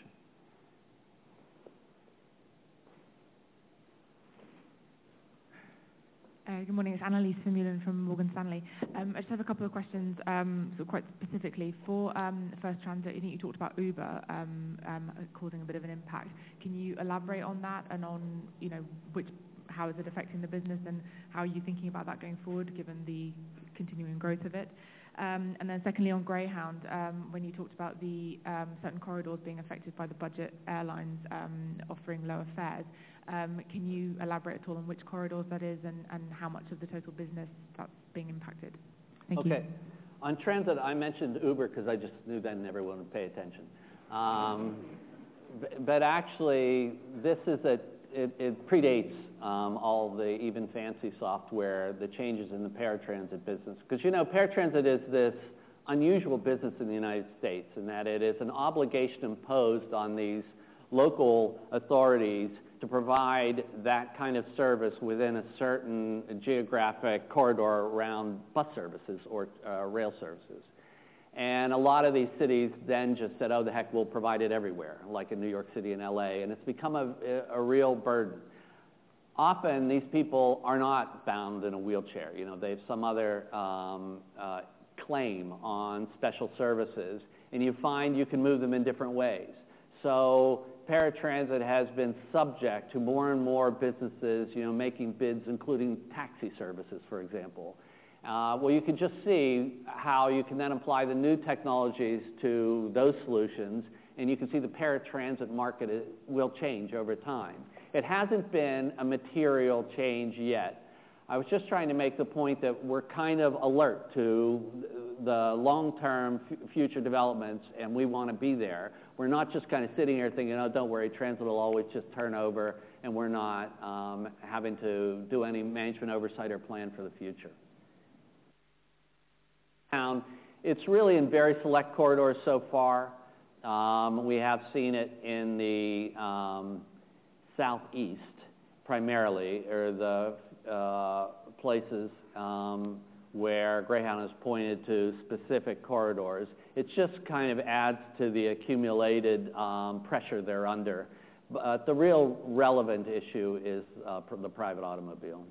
Uh, good morning, it's Annalise Vermeulen from Morgan Stanley. Um, I just have a couple of questions, um, so quite specifically. For um, First Transit, I think you talked about Uber um, um, causing a bit of an impact. Can you elaborate on that and on, you know, which, how is it affecting the business and how are you thinking about that going forward, given the continuing growth of it? Um, and then secondly, on Greyhound, um, when you talked about the um, certain corridors being affected by the budget airlines um, offering lower fares, um, can you elaborate at all on which corridors that is and, and how much of the total business that's being impacted? Thank you. Okay. On transit, I mentioned Uber because I just knew then everyone would pay attention. Um, but, but actually, this is a, it, it predates Um, all the even fancy software, the changes in the paratransit business. Because, you know, paratransit is this unusual business in the United States in that it is an obligation imposed on these local authorities to provide that kind of service within a certain geographic corridor around bus services or uh, rail services. And a lot of these cities then just said, oh, the heck, we'll provide it everywhere, like in New York City and L A, and it's become a, a real burden. Often these people are not bound in a wheelchair. You know, they have some other um, uh, claim on special services, and you find you can move them in different ways. So paratransit has been subject to more and more businesses, you know, making bids, including taxi services, for example. Uh, well, you can just see how you can then apply the new technologies to those solutions, and you can see the paratransit market will change over time. It hasn't been a material change yet. I was just trying to make the point that we're kind of alert to the long-term f future developments, and we want to be there. We're not just kind of sitting here thinking, oh, don't worry, transit will always just turn over, and we're not um, having to do any management oversight or plan for the future. It's really in very select corridors so far. Um, we have seen it in the um, southeast primarily, or the uh, places um, where Greyhound has pointed to specific corridors. It just kind of adds to the accumulated um, pressure they're under. But the real relevant issue is uh, the private automobile.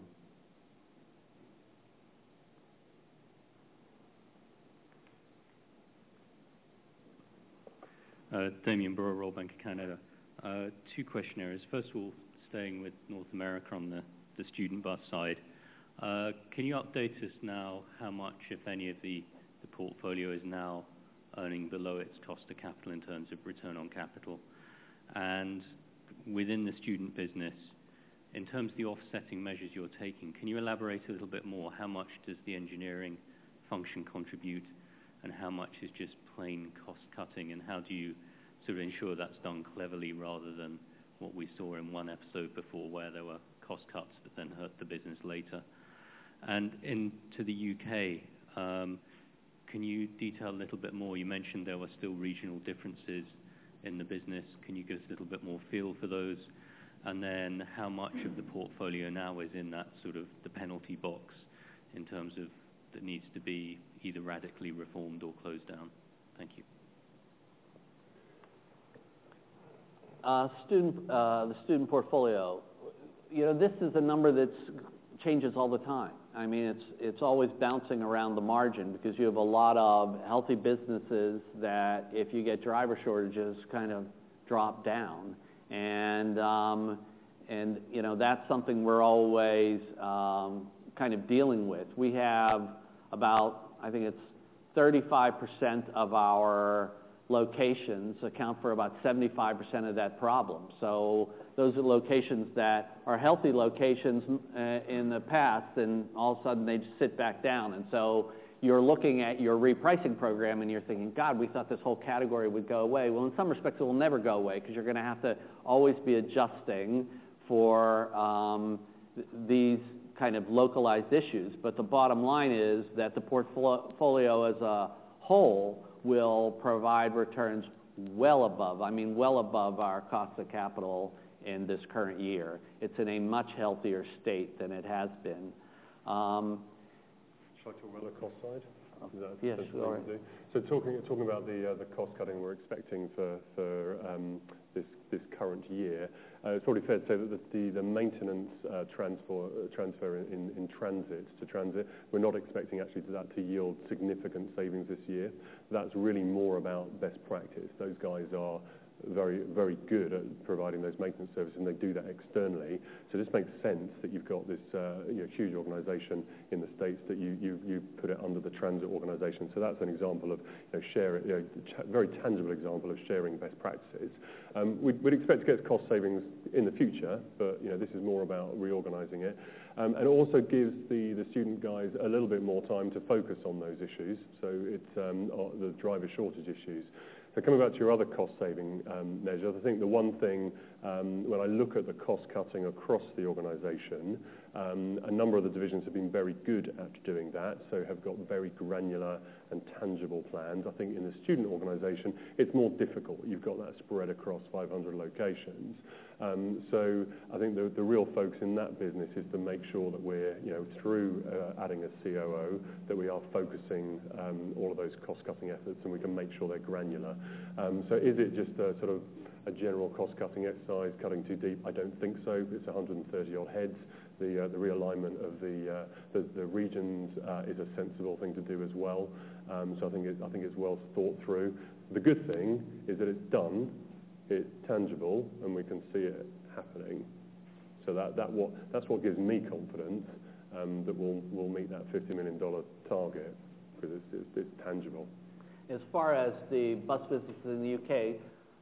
Uh, Damien Brewer, Royal Bank of Canada. Uh, two question areas. First of all, staying with North America on the, the student bus side, uh, can you update us now how much, if any, of the, the portfolio is now earning below its cost of capital in terms of return on capital? And within the student business, in terms of the offsetting measures you're taking, can you elaborate a little bit more? How much does the engineering function contribute, and how much is just plain cost cutting, and how do you sort of ensure that's done cleverly rather than what we saw in one episode before where there were cost cuts that then hurt the business later? And into the U K, um, can you detail a little bit more? You mentioned there were still regional differences in the business. Can you give us a little bit more feel for those? And then how much of the portfolio now is in that sort of the penalty box in terms of that needs to be either radically reformed or closed down? Thank you. Uh, student, uh, the student portfolio, you know, this is a number that changes all the time. I mean, it's it's always bouncing around the margin because you have a lot of healthy businesses that, if you get driver shortages, kind of drop down, and um, and you know that's something we're always um, kind of dealing with. We have about, I think it's thirty-five percent of our locations account for about seventy-five percent of that problem. So those are locations that are healthy locations uh, in the past, and all of a sudden they just sit back down. And so you're looking at your repricing program and you're thinking, God, we thought this whole category would go away. Well, in some respects it will never go away because you're going to have to always be adjusting for um, th- these kind of localized issues. But the bottom line is that the portfolio as a whole will provide returns well above, I mean well above our cost of capital in this current year. It's in a much healthier state than it has been. Um, Shall I talk about the cost side? Is that yes, all right. Do? So talking talking about the uh, the cost cutting we're expecting for for um, this this current year, uh, it's probably fair to say that the the, the maintenance uh, transfer uh, transfer in, in transit to transit, we're not expecting actually to that to yield significant savings this year. That's really more about best practice. Those guys are very, very good at providing those maintenance services, and they do that externally. So this makes sense that you've got this uh, you know, huge organisation in the States that you, you you put it under the transit organisation. So that's an example of you know, share, you know, ch- very tangible example of sharing best practices. Um, we'd, we'd expect to get cost savings in the future, but you know this is more about reorganising it, um, and it also gives the the student guys a little bit more time to focus on those issues. So it's um, the driver shortage issues. So coming back to your other cost-saving um, measures, I think the one thing, um, when I look at the cost-cutting across the organisation, um, a number of the divisions have been very good at doing that, so have got very granular and tangible plans. I think in the student organisation, it's more difficult. You've got that spread across five hundred locations. Um, so I think the, the real focus in that business is to make sure that we're, you know, through uh, adding a C O O, that we are focusing um, all of those cost-cutting efforts, and we can make sure they're granular. Um, so is it just a sort of a general cost-cutting exercise, cutting too deep? I don't think so. It's one hundred thirty odd heads. The, uh, the realignment of the, uh, the, the regions uh, is a sensible thing to do as well. Um, so I think, it, I think it's well thought through. The good thing is that it's done, it's tangible, and we can see it happening. So that, that what, that's what gives me confidence um, that we'll, we'll meet that fifty million dollars target, because it's, it's, it's tangible. As far as the bus business in the U K,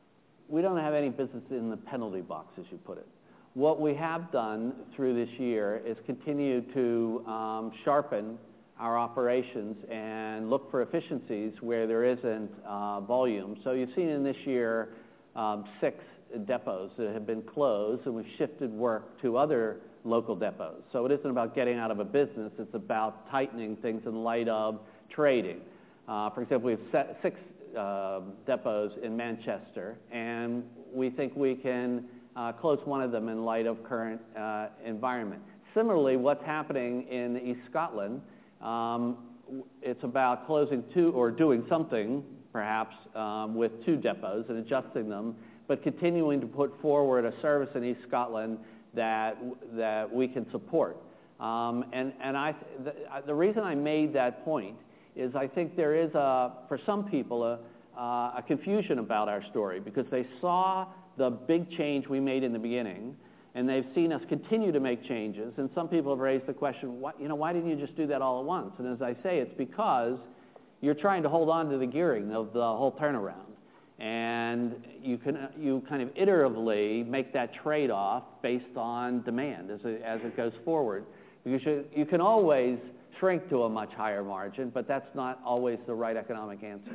we don't have any business in the penalty box, as you put it. What we have done through this year is continue to um, sharpen our operations and look for efficiencies where there isn't uh, volume. So you've seen in this year um, six depots that have been closed, and we've shifted work to other local depots. So it isn't about getting out of a business, it's about tightening things in light of trading. Uh, for example, we have set six uh, depots in Manchester, and we think we can uh, close one of them in light of current uh, environment. Similarly, what's happening in East Scotland, um, it's about closing two, or doing something, perhaps, um, with two depots and adjusting them, but continuing to put forward a service in East Scotland that that we can support. Um, and and I, the, the reason I made that point is I think there is, a, for some people, a, uh, a confusion about our story, because they saw the big change we made in the beginning, and they've seen us continue to make changes. And some people have raised the question, why, you know, why didn't you just do that all at once? And as I say, it's because you're trying to hold on to the gearing of the whole turnaround. And you can you kind of iteratively make that trade-off based on demand as it, as it goes forward. Because you, you can always shrink to a much higher margin, but that's not always the right economic answer.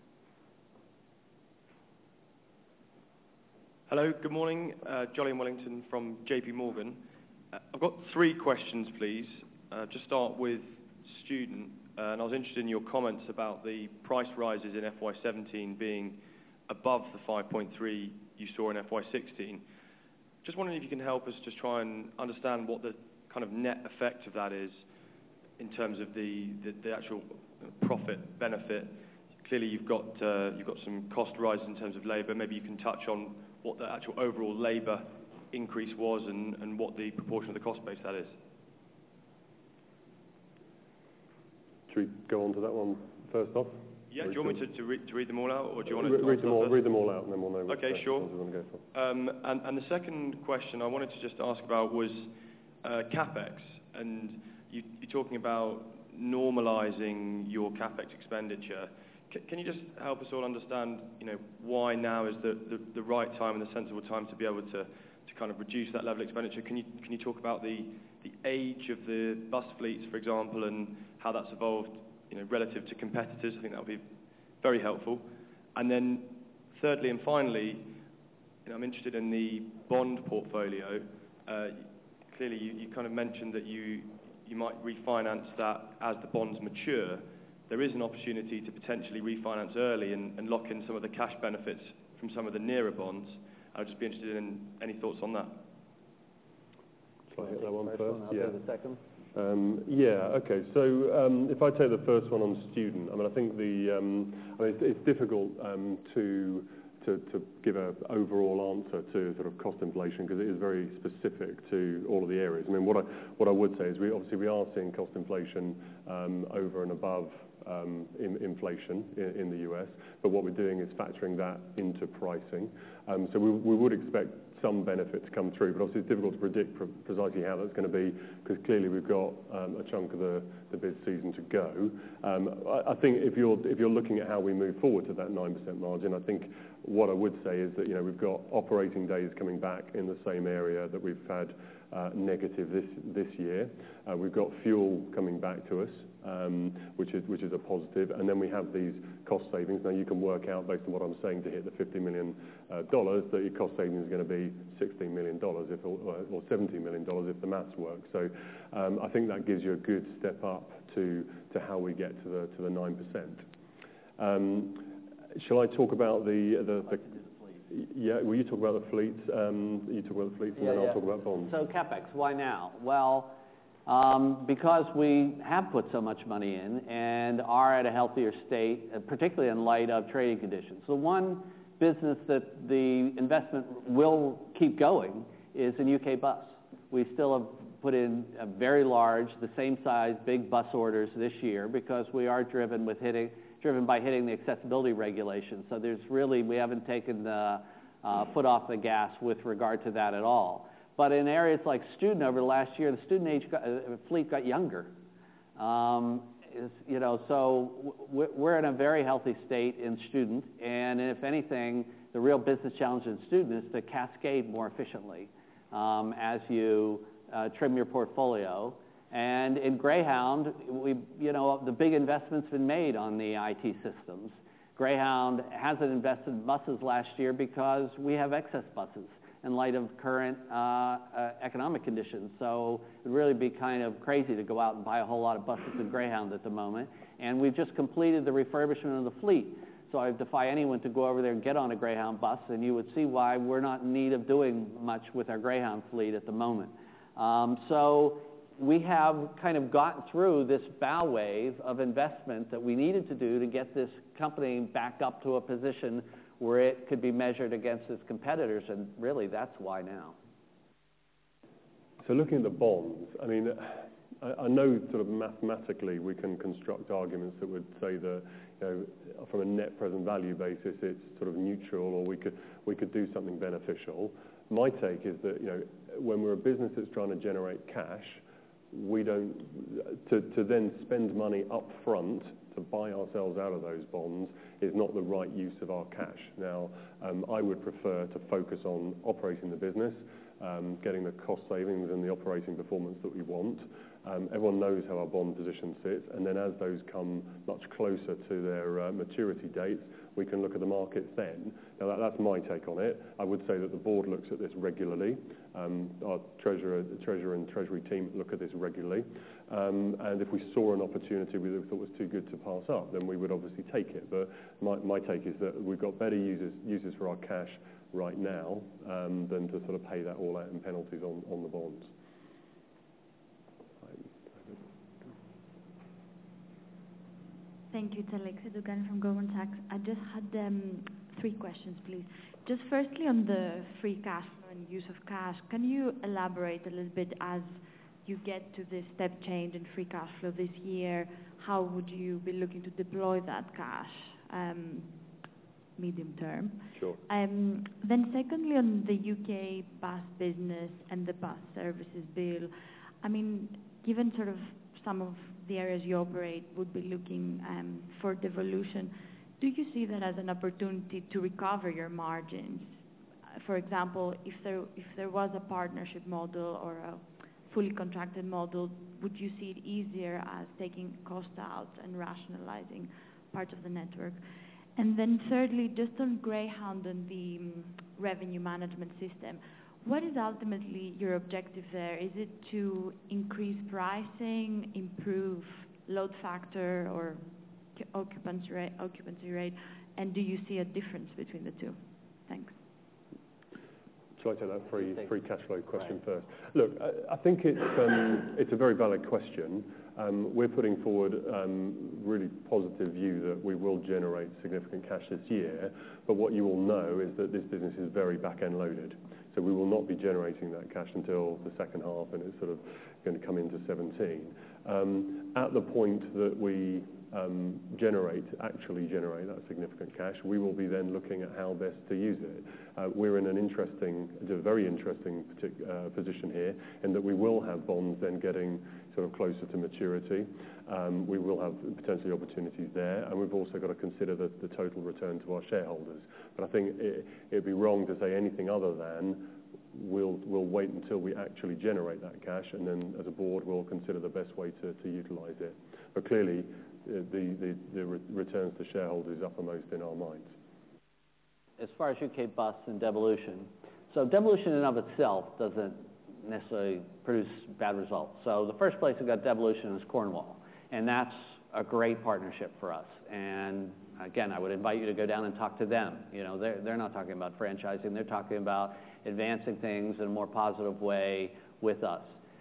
Hello, good morning. Uh, Jolyon Wellington from J P Morgan. Uh, I've got three questions, please. Uh, just start with student. Uh, and I was interested in your comments about the price rises in F Y seventeen being above the five point three you saw in F Y sixteen. Just wondering if you can help us just try and understand what the kind of net effect of that is in terms of the, the, the actual profit benefit. Clearly you've got, uh, you've got some cost rises in terms of labour. Maybe you can touch on what the actual overall labour increase was and, and what the proportion of the cost base that is. Should we go on to that one first off? Yeah, do you want me to, to, read, to read them all out, or do you want to read, read them all? first? Read them all out, and then we'll know. Which Okay, sure. We want to go for. Um, and, and the second question I wanted to just ask about was uh, CapEx, and you, you're talking about normalising your CapEx expenditure. C can you just help us all understand, you know, why now is the, the, the right time and the sensible time to be able to, to kind of reduce that level of expenditure? Can you can you talk about the the age of the bus fleets, for example, and how that's evolved, you know, relative to competitors? I think that would be very helpful. And then thirdly and finally, you know, I'm interested in the bond portfolio. Uh, clearly you, you kind of mentioned that you, you might refinance that as the bonds mature. There is an opportunity to potentially refinance early and, and lock in some of the cash benefits from some of the nearer bonds. I'd just be interested in any thoughts on that. Shall I hit that one First first? one, I'll yeah. do the second. Um, yeah, okay. So um, if I take the first one on student, I mean, I think the, um, I mean, it's, it's difficult um, to, to to give an overall answer to sort of cost inflation because it is very specific to all of the areas. I mean, what I what I would say is we obviously we are seeing cost inflation um, over and above um, in, inflation in, in the U S, but what we're doing is factoring that into pricing. Um, so we, we would expect some benefit to come through, but obviously it's difficult to predict pre precisely how that's going to be because clearly we've got um, a chunk of the, the bid season to go. Um, I, I think if you're if you're looking at how we move forward to that nine percent margin, I think what I would say is that you know we've got operating days coming back in the same area that we've had uh, negative this this year. Uh, we've got fuel coming back to us, um, which is which is a positive, and then we have these cost savings. Now you can work out based on what I'm saying to hit the fifty million dollars uh, that your cost savings is going to be sixteen million dollars if or, or seventeen million dollars if the maths work. So um, I think that gives you a good step up to to how we get to the to the nine percent. Um, shall I talk about the the, the yeah, will you talk about the fleets? Um, you talk about the fleets, and yeah, then yeah. I'll talk about bonds. So CapEx, why now? Well, um, because we have put so much money in and are at a healthier state, uh, particularly in light of trading conditions. The one business that the investment will keep going is in U K bus. We still have put in a very large, the same size, big bus orders this year because we are driven with hitting. driven by hitting the accessibility regulations. So there's really, we haven't taken the uh, foot off the gas with regard to that at all. But in areas like student over the last year, the student age got, uh, fleet got younger. Um, is, you know, so w we're in a very healthy state in student, and if anything, the real business challenge in student is to cascade more efficiently um, as you uh, trim your portfolio. And in Greyhound, we, you know, the big investment's been made on the I T systems. Greyhound hasn't invested in buses last year because we have excess buses in light of current uh, uh, economic conditions. So it would really be kind of crazy to go out and buy a whole lot of buses in Greyhound at the moment. And we've just completed the refurbishment of the fleet. So I defy anyone to go over there and get on a Greyhound bus, and you would see why we're not in need of doing much with our Greyhound fleet at the moment. Um, so we have kind of gotten through this bow wave of investment that we needed to do to get this company back up to a position where it could be measured against its competitors, and really that's why now. So looking at the bonds, I mean, I, I know sort of mathematically we can construct arguments that would say that, you know, from a net present value basis, it's sort of neutral, or we could we could do something beneficial. My take is that, you know, when we're a business that's trying to generate cash, we don't to to then spend money up front to buy ourselves out of those bonds is not the right use of our cash. Now, um, I would prefer to focus on operating the business, um, getting the cost savings and the operating performance that we want. Um, everyone knows how our bond position sits, and then as those come much closer to their uh, maturity dates, we can look at the markets then. Now, that, that's my take on it. I would say that the board looks at this regularly. Um, our treasurer, treasurer and treasury team look at this regularly. Um, and if we saw an opportunity we thought was too good to pass up, then we would obviously take it. But my, my take is that we've got better uses, uses for our cash right now um, than to sort of pay that all out in penalties on, on the bonds. Thank you. It's Alexa Dugan from Goldman Sachs. I just had um, three questions, please. Just firstly, on the free cash flow and use of cash, can you elaborate a little bit as you get to this step change in free cash flow this year? How would you be looking to deploy that cash um, medium term? Sure. Um, then secondly, on the U K bus business and the bus services bill, I mean, given sort of some of the areas you operate would be looking um, for devolution, do you see that as an opportunity to recover your margins? Uh, for example, if there if there was a partnership model or a fully contracted model, would you see it easier as taking cost out and rationalizing parts of the network? And then thirdly, just on Greyhound and the um, revenue management system, what is ultimately your objective there? Is it to increase pricing, improve load factor, or occupancy rate, occupancy rate? And do you see a difference between the two? Thanks. Shall I take that free, free cash flow question Right. first? Look, I, I think it's, um, it's a very valid question. Um, we're putting forward um, really positive view that we will generate significant cash this year, but what you all know is that this business is very back-end loaded. So we will not be generating that cash until the second half, and it's sort of going to come into seventeen. Um, at the point that we um, generate, actually generate that significant cash, we will be then looking at how best to use it. Uh, we're in an interesting, a very interesting partic- uh, position here, in that we will have bonds then getting sort of closer to maturity. Um, we will have potentially opportunities there, and we've also got to consider the, the total return to our shareholders. But I think it, it'd be wrong to say anything other than we'll we'll wait until we actually generate that cash, and then as a board we'll consider the best way to, to utilise it. But clearly, uh, the, the, the re- returns to shareholders is uppermost in our minds. As far as U K bus and devolution, so devolution in and of itself doesn't necessarily produce bad results. So the first place we got devolution is Cornwall, and that's a great partnership for us. And again, I would invite you to go down and talk to them. You know, they're, they're not talking about franchising, they're talking about advancing things in a more positive way with us.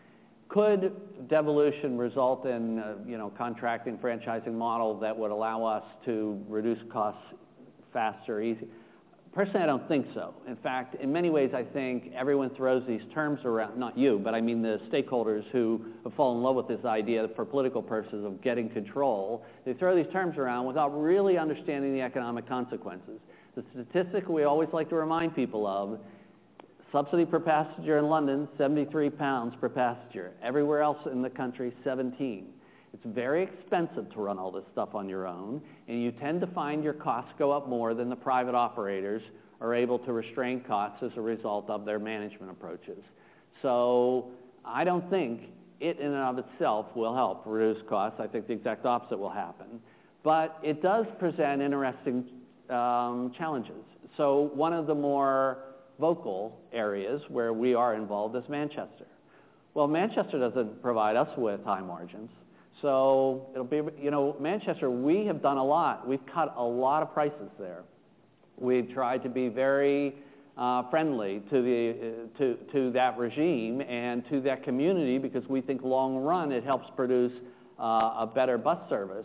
Could devolution result in, uh, you know, contracting, franchising model that would allow us to reduce costs faster, easy? Personally, I don't think so. In fact, in many ways, I think everyone throws these terms around, not you, but I mean the stakeholders who have fallen in love with this idea for political purposes of getting control. They throw these terms around without really understanding the economic consequences. The statistic we always like to remind people of, subsidy per passenger in London, seventy-three pounds per passenger. Everywhere else in the country, seventeen. It's very expensive to run all this stuff on your own, and you tend to find your costs go up more than the private operators are able to restrain costs as a result of their management approaches. So I don't think it in and of itself will help reduce costs. I think the exact opposite will happen. But it does present interesting um, challenges. So one of the more vocal areas where we are involved is Manchester. Well, Manchester doesn't provide us with high margins. So it'll be, you know, Manchester, we have done a lot. We've cut a lot of prices there. We've tried to be very uh, friendly to, the, uh, to, to that regime and to that community because we think long run it helps produce uh, a better bus service.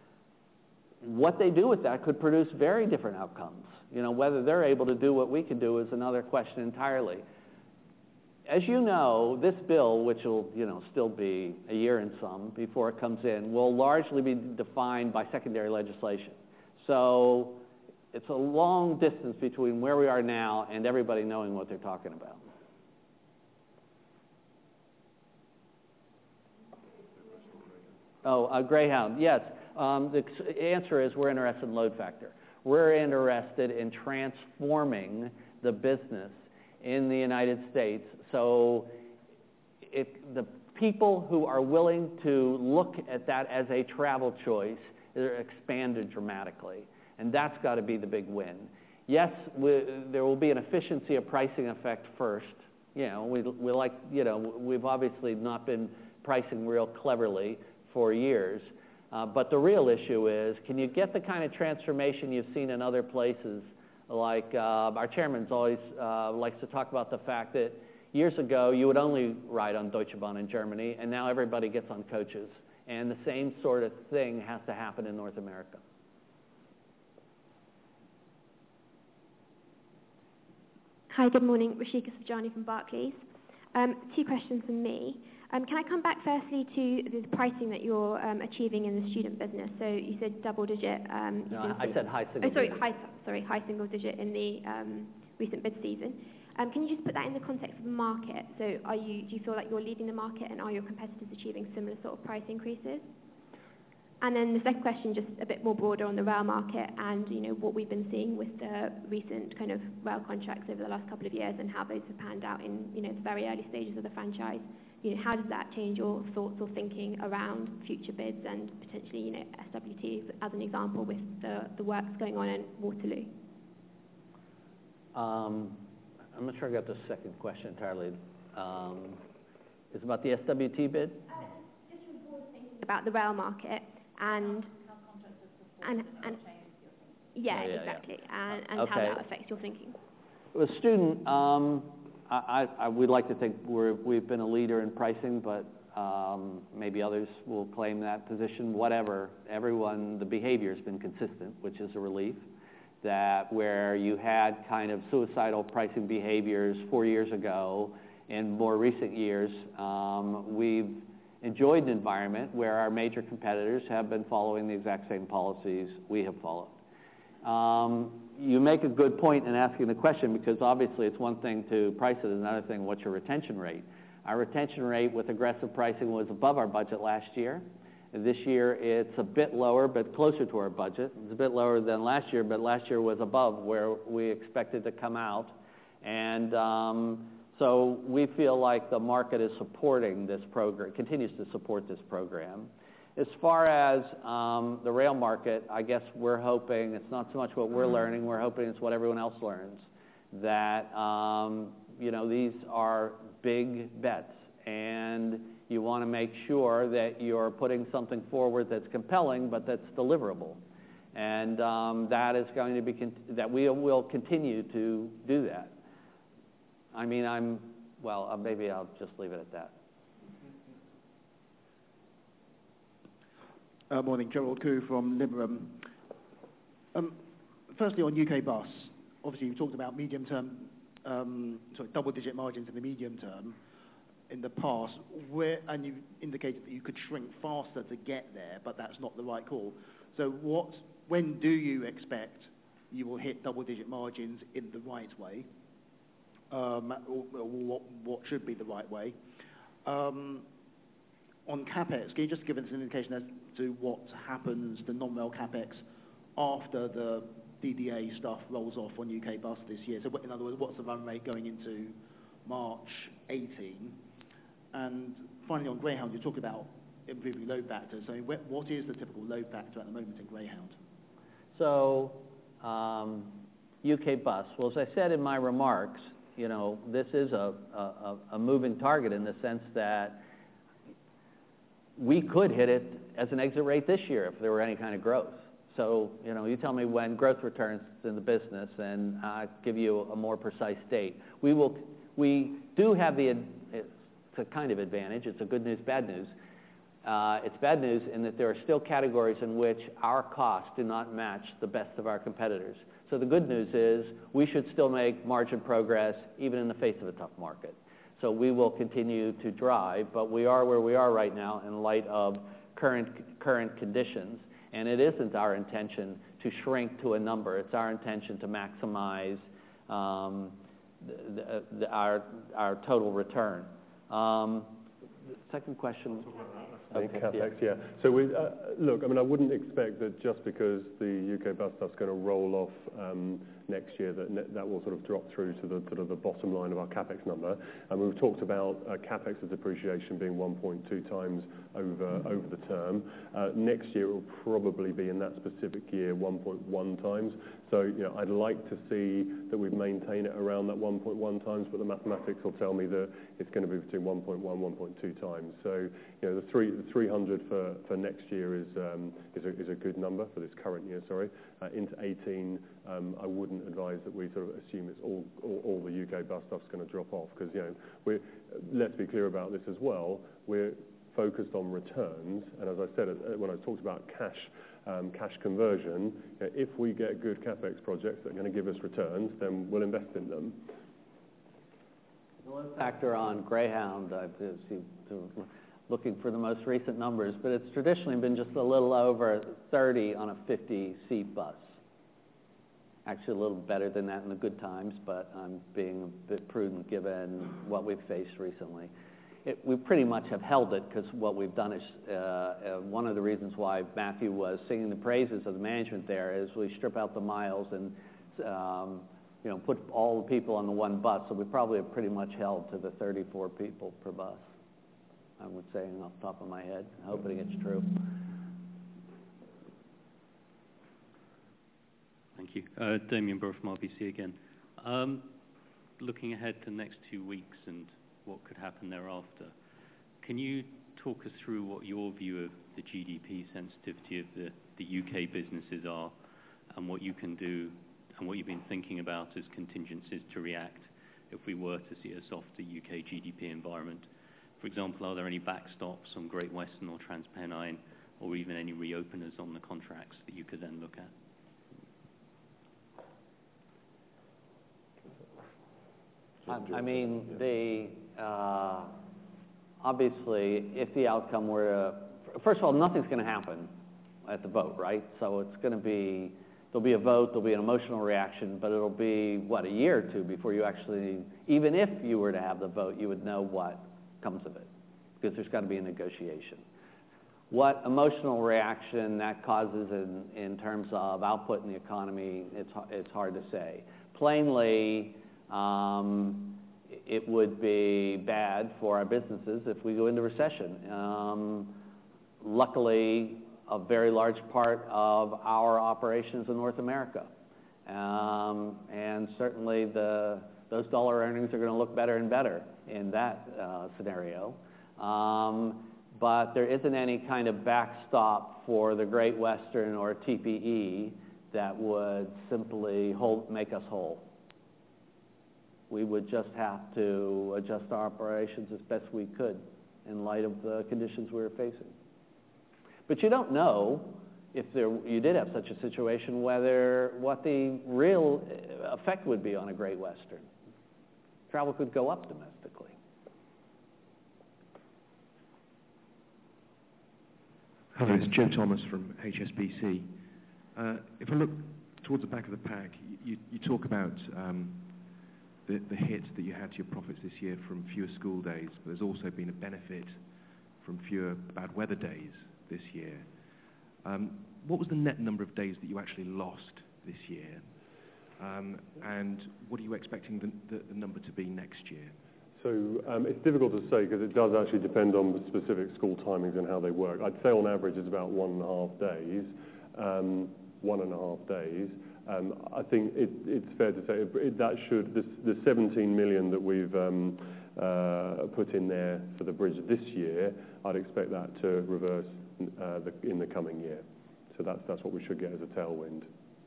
What they do with that could produce very different outcomes. You know, whether they're able to do what we can do is another question entirely. as you know, this bill, which will, you know, still be a year and some before it comes in, will largely be defined by secondary legislation. So it's a long distance between where we are now and everybody knowing what they're talking about. Oh, uh, Greyhound, yes. Um, the answer is we're interested in load factor. We're interested in transforming the business in the United States. So if the people who are willing to look at that as a travel choice are expanded dramatically. And that's got to be the big win. Yes, we, there will be an efficiency of pricing effect first. You know, we, we like, you know, we've obviously not been pricing real cleverly for years. Uh, but the real issue is, can you get the kind of transformation you've seen in other places? Like uh, our chairman's always uh, likes to talk about the fact that years ago you would only ride on Deutsche Bahn in Germany, and now everybody gets on coaches. And the same sort of thing has to happen in North America. Hi, good morning. Rashika Sajani from Barclays. Um, two questions from me. Um, can I come back firstly to the pricing that you're um, achieving in the student business? So you said double digit. Um, no, I said high single oh, sorry, digit. High, sorry, high single digit in the um, recent bid season. Um, can you just put that in the context of the market? So are you, do you feel like you're leading the market, and are your competitors achieving similar sort of price increases? And then the second question, just a bit more broader on the rail market and, you know, what we've been seeing with the recent kind of rail contracts over the last couple of years and how those have panned out in, you know, the very early stages of the franchise. You know, how does that change your thoughts or thinking around future bids and potentially, you know, S W T as an example with the, the works going on in Waterloo? Um, I'm not sure I got the second question entirely. Um, it's about the S W T bid? Uh, just your broad thinking about the rail market and, and, and yeah, oh, yeah, exactly, yeah. and, and okay. how that affects your thinking. With student, um, I, I, I would like to think we're, we've been a leader in pricing, but um, maybe others will claim that position. Whatever, everyone, the behavior has been consistent, which is a relief. That where you had kind of suicidal pricing behaviors four years ago, in more recent years, um, we've enjoyed an environment where our major competitors have been following the exact same policies we have followed. Um, you make a good point in asking the question, because obviously it's one thing to price it, another thing, what's your retention rate? Our retention rate with aggressive pricing was above our budget last year. This year it's a bit lower, but closer to our budget. It's a bit lower than last year, but last year was above where we expected to come out. And um, so we feel like the market is supporting this program, continues to support this program. As far as um, the rail market, I guess we're hoping, it's not so much what we're learning, we're hoping it's what everyone else learns, that um, you know, these are big bets, and you want to make sure that you're putting something forward that's compelling, but that's deliverable. And um, that is going to be, con- that we will continue to do that. I mean, I'm, well, uh, maybe I'll just leave it at that. Uh, morning, Gerald Koo from Liberum. Um, firstly, on U K bus, obviously you talked about medium-term, um, sorry, double-digit margins in the medium term in the past, where, and you indicated that you could shrink faster to get there, but that's not the right call. So what, when do you expect you will hit double-digit margins in the right way? Um, or, or what, what should be the right way? Um, on CapEx, can you just give us an indication as to what happens to non-rail CapEx after the D D A stuff rolls off on U K bus this year? So in other words, what's the run rate going into March eighteen? And finally on Greyhound, you talk about improving load factors. So what is the typical load factor at the moment in Greyhound? So um, U K bus, well, as I said in my remarks, you know, this is a, a, a moving target in the sense that we could hit it as an exit rate this year if there were any kind of growth. So, you know, you tell me when growth returns in the business, and I'll give you a more precise date. We will, we do have the, it's a kind of advantage. It's a good news, bad news. Uh, it's bad news in that there are still categories in which our costs do not match the best of our competitors. So the good news is we should still make margin progress even in the face of a tough market. So we will continue to drive, but we are where we are right now in light of current current conditions, and it isn't our intention to shrink to a number. It's our intention to maximize um, the, the, our our total return. Um, the second question. Okay, CapEx, yeah. yeah. So we uh, look. I mean, I wouldn't expect that just because the U K bus stuff's going to roll off um, next year that ne- that will sort of drop through to the sort of the bottom line of our CapEx number. And we've talked about uh, CapEx as depreciation being one point two times over over the term. Uh, next year it will probably be in that specific year one point one times. So you know, I'd like to see that we maintain it around that one point one times, but the mathematics will tell me that it's going to be between one point one, one point two times. So you know, the three the three hundred for, for next year is um, is a is a good number for this current year. Sorry, uh, into eighteen, um, I wouldn't advise that we sort of assume it's all all, all the U K bus stuff's going to drop off, because you know we let's be clear about this as well. We're focused on returns, and as I said when I talked about cash. Um, cash conversion, you know, if we get good CapEx projects that are going to give us returns, then we'll invest in them. The load factor on Greyhound, I've seen, looking for the most recent numbers, but it's traditionally been just a little over thirty on a fifty-seat bus. Actually a little better than that in the good times, but I'm being a bit prudent given what we've faced recently. It, we pretty much have held it, because what we've done is, uh, uh, one of the reasons why Matthew was singing the praises of the management there is we strip out the miles and, um, you know, put all the people on the one bus. So we probably have pretty much held to the thirty-four people per bus, I would say, off the top of my head, hoping it's true. Thank you. Uh, Damien Burr from R B C again. Um, looking ahead to the next two weeks and what could happen thereafter, can you talk us through what your view of the G D P sensitivity of the, the U K businesses are, and what you can do and what you've been thinking about as contingencies to react if we were to see a softer U K G D P environment? For example, are there any backstops on Great Western or TransPennine, or even any reopeners on the contracts that you could then look at? I, I mean, the uh, obviously, if the outcome were to, first of all, nothing's going to happen at the vote, right? So it's going to be, there'll be a vote, there'll be an emotional reaction, but it'll be, what, a year or two before you actually, even if you were to have the vote, you would know what comes of it, because there's got to be a negotiation. What emotional reaction that causes in, in terms of output in the economy, it's, it's hard to say. Plainly, um, it would be bad for our businesses if we go into recession. Um, luckily, a very large part of our operations in North America. Um, and certainly the, those dollar earnings are going to look better and better in that uh, scenario. Um, but there isn't any kind of backstop for the Great Western or T P E that would simply hold, make us whole. We would just have to adjust our operations as best we could in light of the conditions we were facing. But you don't know, if there, you did have such a situation, whether what the real effect would be on a Great Western. Travel could go up domestically. Hello, it's Joe Thomas from H S B C. Uh, if I look towards the back of the pack, you, you talk about um, the, the hit that you had to your profits this year from fewer school days, but there's also been a benefit from fewer bad weather days this year. Um, what was the net number of days that you actually lost this year? Um, and what are you expecting the, the, the number to be next year? So um, it's difficult to say, because it does actually depend on the specific school timings and how they work. I'd say on average it's about one and a half days, um, one and a half days. Um, I think it, it's fair to say it, it, that should, the, the seventeen million that we've um, uh, put in there for the bridge this year, I'd expect that to reverse uh, the, in the coming year. So that's, that's what we should get as a tailwind.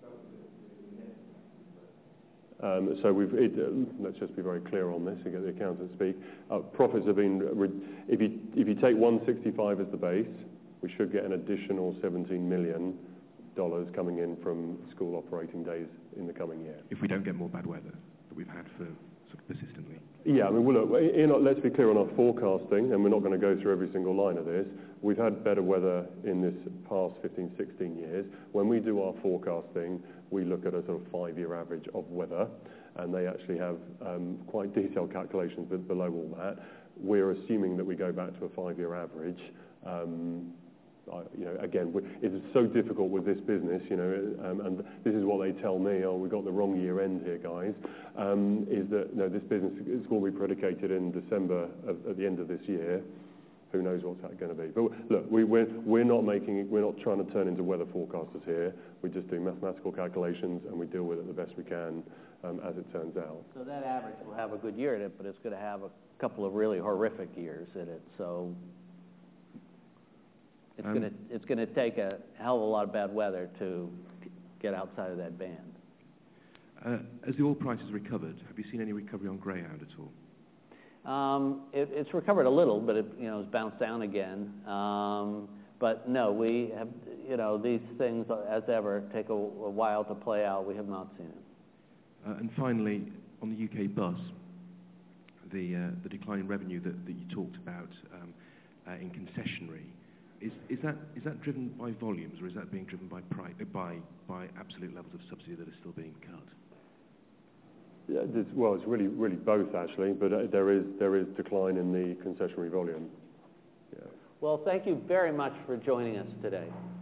Um, so we've, it, uh, let's just be very clear on this and get the accountants speak. Uh, profits have been, re- if you if you take one sixty-five as the base, we should get an additional seventeen million dollars coming in from school operating days in the coming year. If we don't get more bad weather that we've had for sort of persistently? Yeah, I mean, well, look, in, let's be clear on our forecasting, and we're not going to go through every single line of this. We've had better weather in this past fifteen, sixteen years. When we do our forecasting, we look at a sort of five-year average of weather, and they actually have um, quite detailed calculations below all that. We're assuming that we go back to a five-year average. Um, I, you know, again, we, it's so difficult with this business, you know, um, and this is what they tell me. Oh, we got the wrong year end here, guys. Um, is that you know, this business is going to be predicated in December of, at the end of this year. Who knows what's that going to be? But look, we, we're we're not making we're not trying to turn into weather forecasters here. We just do mathematical calculations and we deal with it the best we can um, as it turns out. So that average will have a good year in it, but it's going to have a couple of really horrific years in it. So it's um, going to it's going to take a hell of a lot of bad weather to get outside of that band. Uh, as the oil prices recovered, have you seen any recovery on Greyhound at all? Um, it, it's recovered a little, but it, you know, it's bounced down again. Um, but no, we have, you know, these things, as ever, take a, a while to play out. We have not seen it. Uh, and finally, on the U K bus, the uh, the decline in revenue that, that you talked about um, uh, in concessionary, is is that is that driven by volumes, or is that being driven by price, by by absolute levels of subsidy that are still being cut? Yeah, this, well, it's really, really both actually, but uh, there is there is decline in the concessionary volume. Yeah. Well, thank you very much for joining us today.